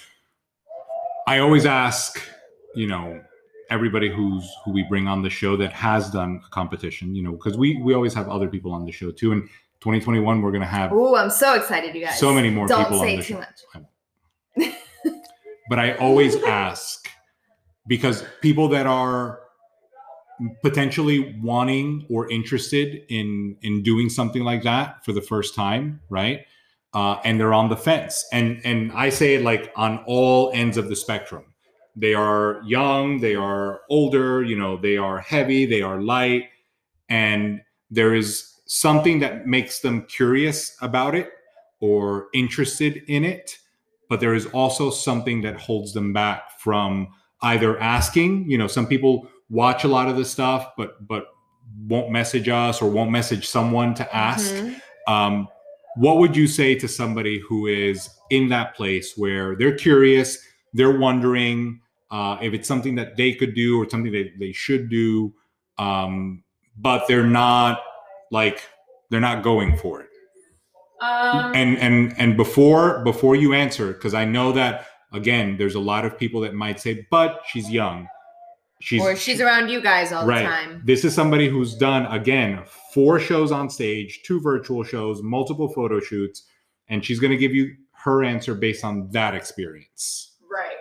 I always ask, you know, everybody who's who we bring on the show that has done a competition, you know, because we we always have other people on the show too. And twenty twenty-one, we're gonna have Oh, I'm so excited, you guys. so many more Don't people say on the too show. much. But I always ask, because people that are potentially wanting or interested in in doing something like that for the first time, right? Uh, and they're on the fence, and and I say it like on all ends of the spectrum. They are young, they are older, you know, they are heavy, they are light, and there is something that makes them curious about it or interested in it, but there is also something that holds them back from either asking. You know, some people watch a lot of this stuff, but but won't message us or won't message someone to ask. Mhm. Um, what would you say to somebody who is in that place where they're curious, they're wondering uh, if it's something that they could do or something that they should do, um, but they're not like they're not going for it? Um, And and and before before you answer, because I know that again, there's a lot of people that might say, "But she's young, she's Or she's around you guys all right." the time. This is somebody who's done again four shows on stage, two virtual shows, multiple photo shoots, and she's going to give you her answer based on that experience. Right.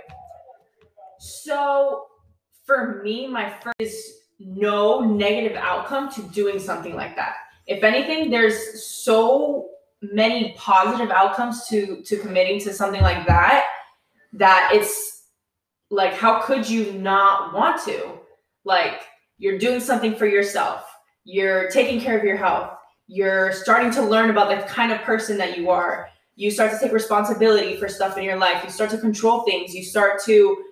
So for me, my first is no negative outcome to doing something like that. If anything, there's so many positive outcomes to to committing to something like that. that it's like, how could you not want to? Like, you're doing something for yourself. You're taking care of your health. You're starting to learn about the kind of person that you are. You start to take responsibility for stuff in your life. You start to control things. You start to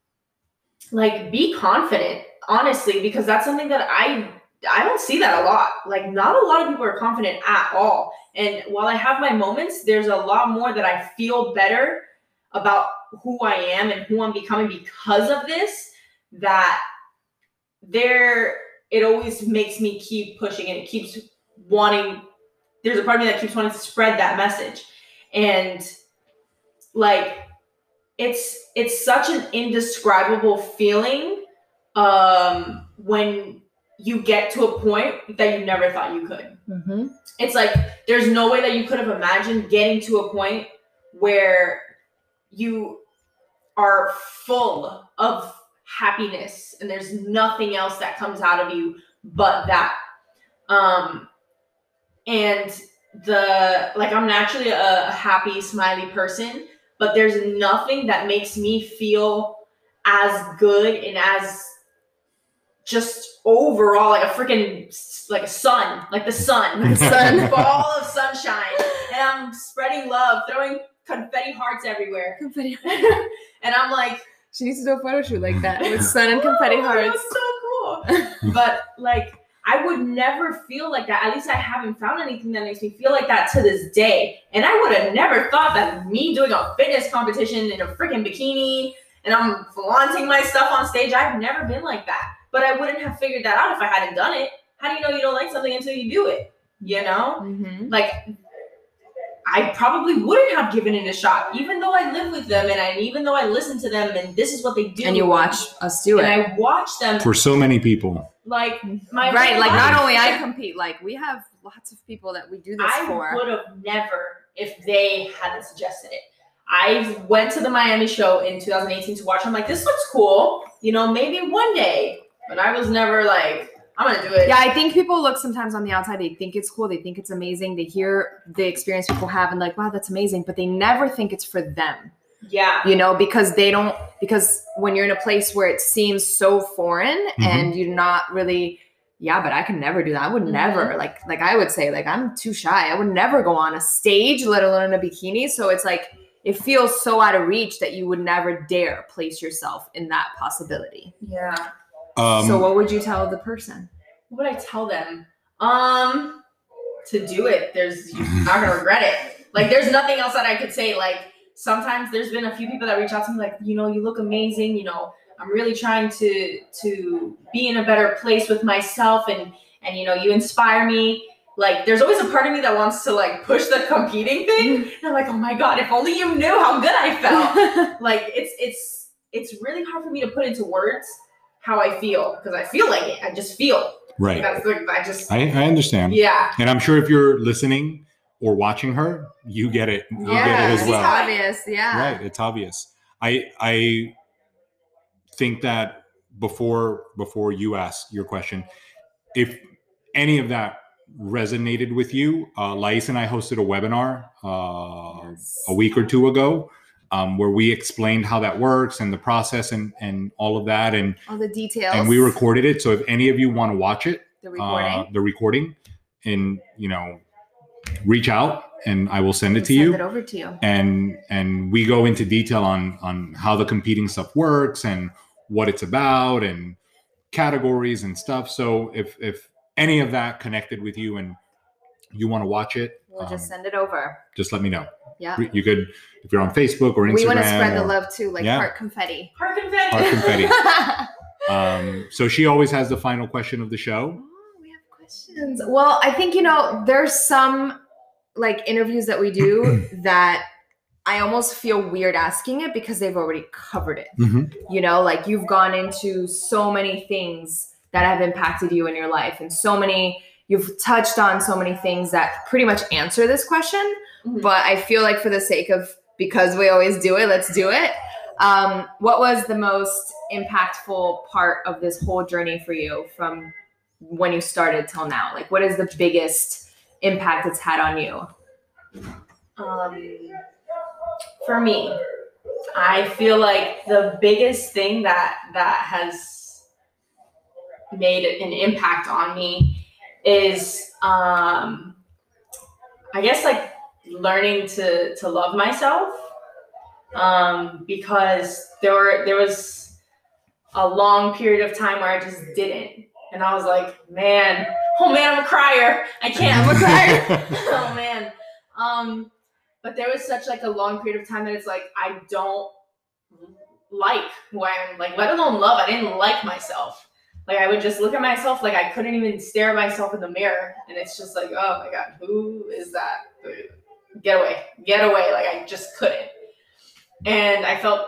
like be confident, honestly, because that's something that I I don't see that a lot. Like, not a lot of people are confident at all. And while I have my moments, there's a lot more that I feel better about who I am and who I'm becoming because of this, that there, it always makes me keep pushing and it keeps wanting, there's a part of me that keeps wanting to spread that message. And like, it's, it's such an indescribable feeling um, when you get to a point that you never thought you could. Mm-hmm. It's like, there's no way that you could have imagined getting to a point where you are full of happiness and there's nothing else that comes out of you but that. Um, and the, like, I'm naturally a, a happy, smiley person, but there's nothing that makes me feel as good and as just overall like a freaking, like a sun, like the sun, The sun. ball of sunshine. And I'm spreading love, throwing confetti hearts everywhere. Confetti. And I'm like, She needs to do a photo shoot like that with sun and confetti "Whoa, hearts. that's so cool." But like, I would never feel like that. At least I haven't found anything that makes me feel like that to this day. And I would have never thought that me doing a fitness competition in a freaking bikini and I'm flaunting my stuff on stage, I've never been like that. But I wouldn't have figured that out if I hadn't done it. How do you know you don't like something until you do it? You know? Mm-hmm. Like, I probably wouldn't have given it a shot, even though I live with them and I, even though I listen to them and this is what they do. And you watch us do and it. I watch them. For so many people. Like, my Right, whole like life. not only I compete, like we have lots of people that we do this I for. would have never if they hadn't suggested it. I went to the Miami show in two thousand eighteen to watch. I'm like, this looks cool. You know, maybe one day. But I was never like, I'm going to do it. Yeah, I think people look sometimes on the outside, they think it's cool, they think it's amazing, they hear the experience people have and like, wow, that's amazing, but they never think it's for them. Yeah. You know, because they don't, because when you're in a place where it seems so foreign Mm-hmm. and you're not really, yeah, but I could never do that. I would Mhm. never, like, like I would say, like, I'm too shy. I would never go on a stage, let alone in a bikini. So it's like, it feels so out of reach that you would never dare place yourself in that possibility. Yeah. Um, So what would you tell the person? What would I tell them? Um, to do it. There's, you're not going to regret it. Like, there's nothing else that I could say. Like, sometimes there's been a few people that reach out to me like, you know, you look amazing. You know, I'm really trying to, to be in a better place with myself and, and, you know, you inspire me. Like, there's always a part of me that wants to like push the competing thing. And I'm like, oh my God, if only you knew how good I felt. Like, it's, it's, it's really hard for me to put into words how I feel because I feel like it. I just feel. right. That's like, I just, I, I understand. yeah. And I'm sure if you're listening or watching her, you get it. You get it as it's well. obvious. Yeah. Right. It's obvious. I I think that before before you ask your question, if any of that resonated with you, uh, Lais and I hosted a webinar uh, Yes. a week or two ago um, where we explained how that works and the process and, and all of that. And, All the details. and we recorded it. So if any of you want to watch it, the recording. uh, the recording, and, you know, reach out and I will send it We'll to send you. it over to you. and and we go into detail on on how the competing stuff works and what it's about and categories and stuff. So if if any of that connected with you and you want to watch it, We'll um, just send it over. just let me know. Yeah. You could, if you're on Facebook or Instagram. We want to spread the or- love too, like Yeah. heart confetti. Heart confetti. Heart confetti. Um, so she always has the final question of the show. Oh, we have questions. Well, I think, you know, there's some like interviews that we do that I almost feel weird asking it because they've already covered it. Mhm. You know, like you've gone into so many things that have impacted you in your life and so many, you've touched on so many things that pretty much answer this question. Mhm. But I feel like for the sake of, because we always do it, let's do it. Um, what was the most impactful part of this whole journey for you from when you started till now? Like, what is the biggest impact it's had on you? Um, for me, I feel like the biggest thing that that has made an impact on me is, um, I guess, like learning to to love myself, um, because there were there was a long period of time where I just didn't, and I was like, man, oh man, I'm a crier. I can't. I'm a crier. Oh man. Um, but there was such like a long period of time that it's like I don't like who I am, like let alone love. I didn't like myself. Like I would just look at myself like I couldn't even stare at myself in the mirror, and it's just like, oh my god, who is that? Get away, get away. Like I just couldn't, and I felt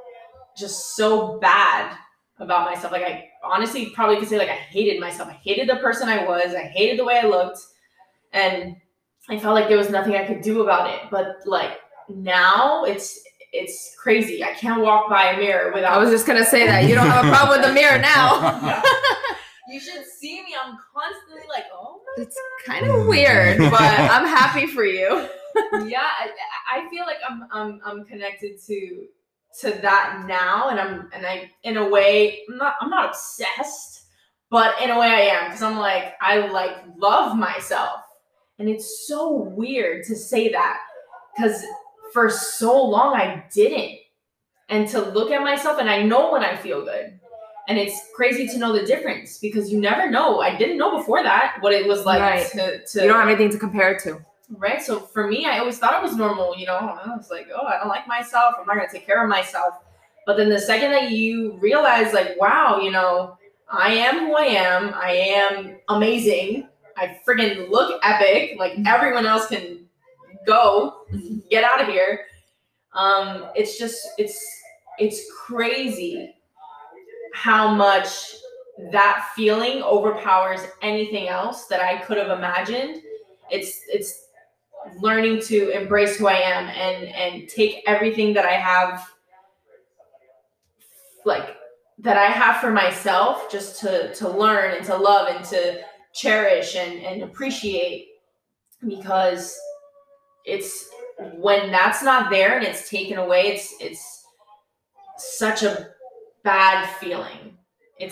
just so bad about myself. Like I honestly probably could say like I hated myself. I hated the person I was. I hated the way I looked, and I felt like there was nothing I could do about it. But like now it's it's crazy. I can't walk by a mirror without. I was just gonna say that you don't have a problem with the mirror now. You should see me. I'm constantly like, oh my It's kind of weird, but I'm happy for you. yeah, I, I feel like I'm I'm I'm connected to to that now, and I'm and I in a way I'm not I'm not obsessed, but in a way I am, because I'm like I like love myself, and it's so weird to say that because for so long I didn't, and to look at myself, and I know when I feel good. And it's crazy to know the difference because you never know. I didn't know before that what it was like Right. to, to You don't have anything to compare it to. right. So for me, I always thought it was normal. You know, I was like, oh, I don't like myself. I'm not gonna take care of myself. But then the second that you realize, like, wow, you know, I am who I am. I am amazing. I friggin' look epic. Like everyone else can go, get out of here. Um, it's just, it's, it's crazy how much that feeling overpowers anything else that I could have imagined. It's it's learning to embrace who I am and and take everything that I have, like that I have for myself, just to to learn and to love and to cherish and, and appreciate, because it's when that's not there and it's taken away, it's it's such a bad feeling. It's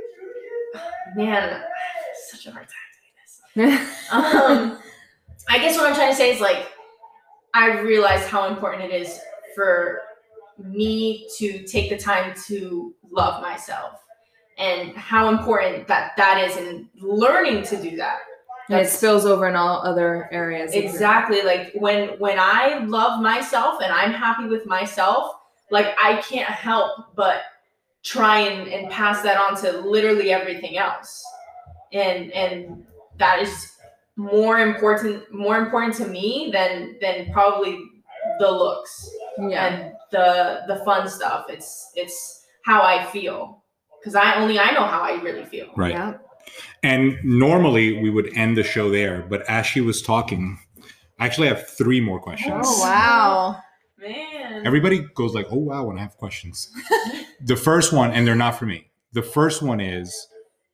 man, such a hard time doing this. Um, I guess what I'm trying to say is like I realized how important it is for me to take the time to love myself, and how important that that is, in learning to do that. And it spills over in all other areas. Exactly. Like when when I love myself and I'm happy with myself, like I can't help but try and, and pass that on to literally everything else. And and that is more important more important to me than than probably the looks Yeah. and the the fun stuff. It's it's how I feel. Because I only I know how I really feel. Right. Yeah. And normally we would end the show there, but as she was talking, I actually have three more questions. Oh wow. Man. Everybody goes like, oh, wow, when I have questions. The first one, and they're not for me. The first one is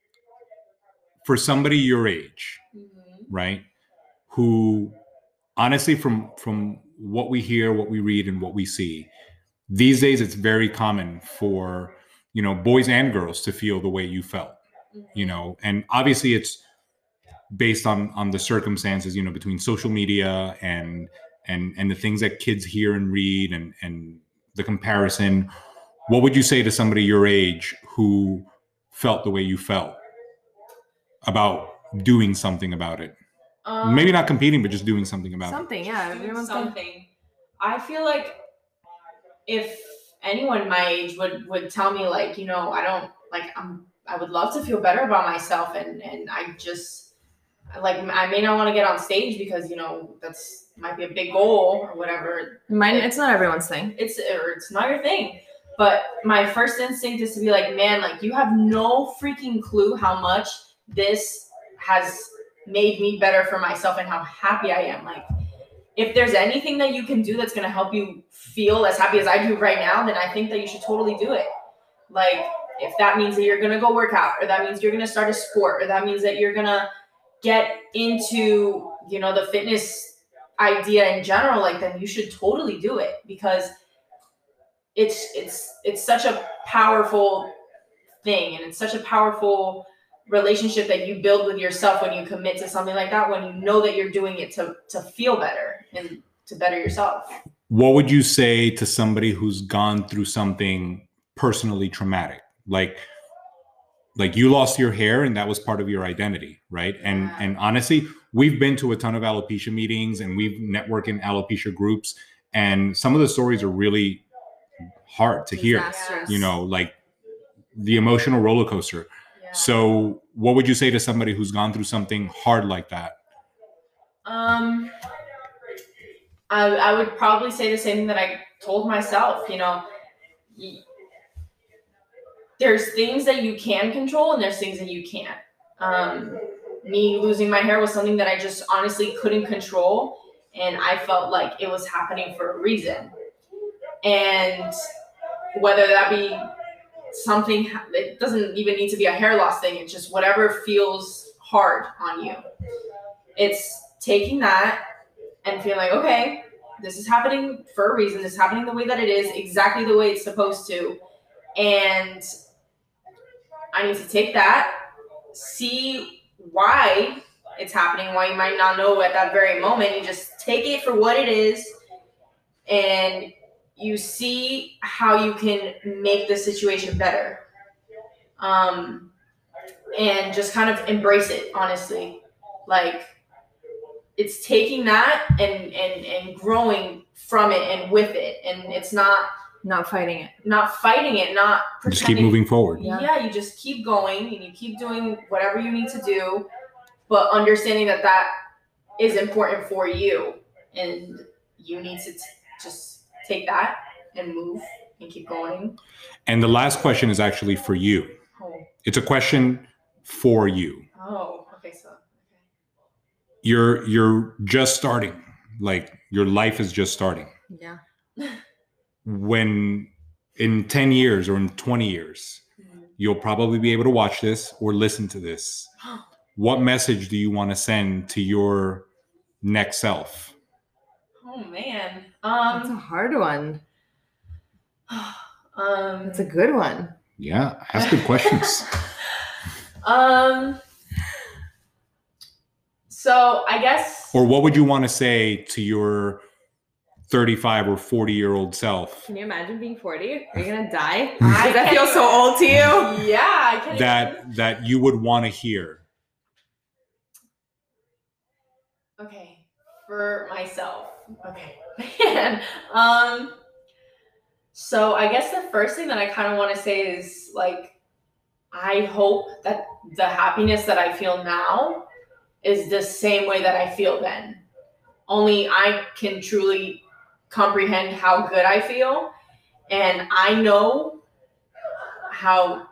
for somebody your age, Mhm. right? Who honestly, from, from what we hear, what we read, and what we see, these days it's very common for, you know, boys and girls to feel the way you felt, you know, and obviously it's based on, on the circumstances, you know, between social media and and and the things that kids hear and read, and and the comparison. What would you say to somebody your age who felt the way you felt about doing something about it? Um, Maybe not competing, but just doing something about Something, yeah. doing Everyone's got something. I feel like if anyone my age would would tell me like, you know, I don't like I'm I would love to feel better about myself, and and I just like I may not want to get on stage because, you know, that's might be a big goal or whatever. mine. It's not everyone's thing. It's or it's not your thing. But my first instinct is to be like, man, like you have no freaking clue how much this has made me better for myself and how happy I am. Like if there's anything that you can do that's going to help you feel as happy as I do right now, then I think that you should totally do it. Like if that means that you're going to go work out, or that means you're going to start a sport, or that means that you're going to get into, you know, the fitness idea in general, like then you should totally do it, because it's it's it's such a powerful thing, and it's such a powerful relationship that you build with yourself when you commit to something like that, when you know that you're doing it to to feel better and to better yourself. What would you say to somebody who's gone through something personally traumatic? Like, like you lost your hair and that was part of your identity, right? And Yeah. and honestly, we've been to a ton of alopecia meetings and we've networked in alopecia groups, and some of the stories are really hard to hear. Disastrous. You know, like the emotional roller coaster. Yeah. So what would you say to somebody who's gone through something hard like that? Um, I, I would probably say the same thing that I told myself. You know, y- there's things that you can control and there's things that you can't. Um, me losing my hair was something that I just honestly couldn't control, and I felt like it was happening for a reason. And whether that be something, it doesn't even need to be a hair loss thing. It's just whatever feels hard on you. It's taking that and feeling like, okay, this is happening for a reason. This is happening the way that it is, exactly the way it's supposed to. And I need to take that, see why it's happening, why you might not know at that very moment. You just take it for what it is, and you see how you can make the situation better. Um, and just kind of embrace it, honestly. Like, it's taking that and, and, and growing from it and with it. And it's not Not fighting it. not fighting it, not Just keep pretending- moving forward. Yeah. Yeah. you just keep going and you keep doing whatever you need to do, but understanding that that is important for you, and you need to t- just take that and move and keep going. And the last question is actually for you. Oh, It's a question for you. oh okay, so okay. You're you're just starting. Like, your life is just starting. Yeah. When in ten years or in twenty years, Mhm. you'll probably be able to watch this or listen to this. What message do you want to send to your next self? Oh man. That's a Um. hard one. um. That's a good one. Yeah, ask good questions. um. So I guess. Or what would you want to say to your thirty-five or forty year old self Can you imagine being forty? Are you gonna die? I Does that can't feel so even- old to you? Yeah, I can't even- that that you would want to hear? Okay, for myself. Okay. Man. Um so I guess the first thing that I kind of want to say is, like, I hope that the happiness that I feel now is the same way that I feel then. Only I can truly comprehend how good I feel, and I know how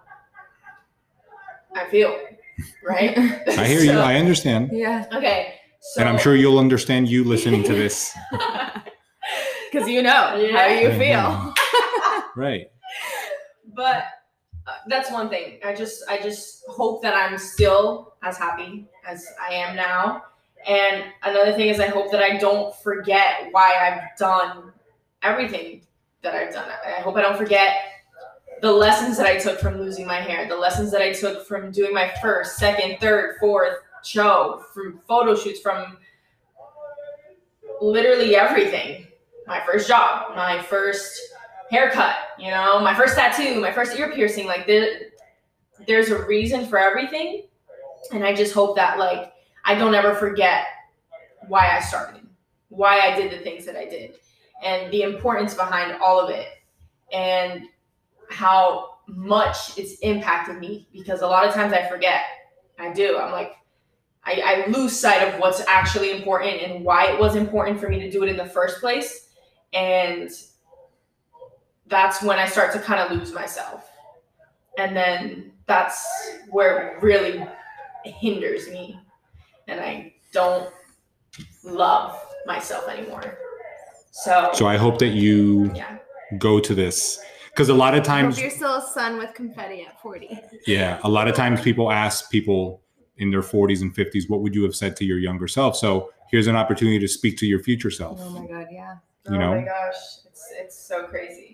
I feel, right? I hear you. So- I understand. Yeah. Okay. So And I'm sure you'll understand you listening to this. Because you know how Yeah. you Mhm. feel. Right. but uh, that's one thing. I just I just hope that I'm still as happy as I am now. And another thing is, I hope that I don't forget why I've done everything that I've done. I hope I don't forget the lessons that I took from losing my hair, the lessons that I took from doing my first, second, third, fourth show, from photo shoots, from literally everything. My first job, my first haircut, you know, my first tattoo, my first ear piercing. Like, there, there's a reason for everything. And I just hope that, like, I don't ever forget why I started, why I did the things that I did, and the importance behind all of it, and how much it's impacted me. Because a lot of times I forget. I do. I'm like, I, I lose sight of what's actually important and why it was important for me to do it in the first place. And that's when I start to kind of lose myself. And then that's where it really hinders me. And I don't love myself anymore. So, So I hope that you yeah. go to this, because a lot of I times, hope you're still a son with confetti at forty. yeah, a lot of times people ask people in their forties and fifties, what would you have said to your younger self? So here's an opportunity to speak to your future self. Oh my god, yeah. You oh know? my gosh. It's, it's so crazy.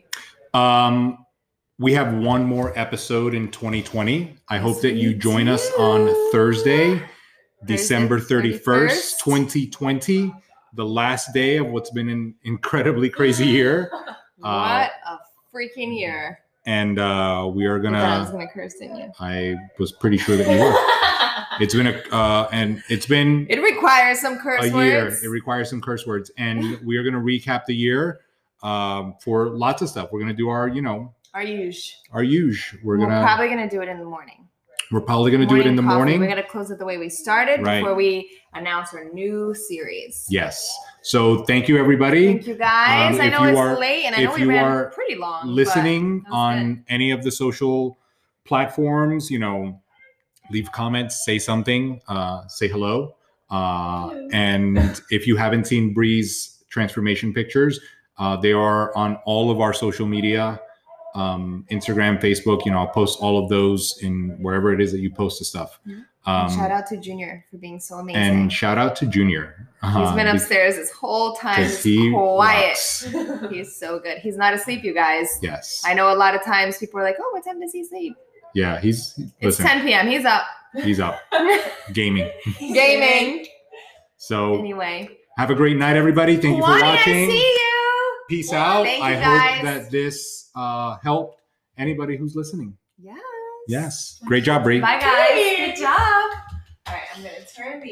Um, we have one more episode in twenty twenty. I hope that you we join us do. on Thursday, December Thursday, thirty-first, twenty twenty, the last day of what's been an incredibly crazy year. What a freaking year. And uh, we are I thought I was gonna, gonna curse, didn't you? I was pretty sure that you were. It's been a, uh, and it's been It requires some curse a year. words. It requires some curse words. And we are gonna recap the year um, for lots of stuff. We're gonna do our, you know, Our usual. our usual. We're We're gonna, probably gonna do it in the morning. we're probably gonna do it in the coffee. morning. We're gonna close it the way we started Right. before we announce our new series. Yes. So thank you, everybody. Thank you guys. Um, I if know you it's are- late and I if know we you ran are pretty long. but Listening that was on any of the social platforms, you know, leave comments, say something, uh, say hello. Uh, and if you haven't seen Bree's transformation pictures, uh, they are on all of our social media, um, Instagram, Facebook. You know, I'll post all of those in wherever it is that you post the stuff. Mhm. Um, And shout out to Junior for being so amazing. and shout out to Junior. He's Uh, been be- upstairs this whole time. 'cause He's he quiet. rocks. He's so good. He's not asleep, you guys. Yes. I know a lot of times people are like, "Oh, what time does he sleep?" Yeah, he's It's listen, ten p.m. He's up he's up gaming. gaming. So Anyway, have a great night, everybody. Thank you for Lonnie, watching. I see you. Peace out. Thank you, I guys. hope that this uh, helped anybody who's listening. Yes. Yes. Great job, Bree. Bye, guys. Good job. All right, I'm gonna turn the.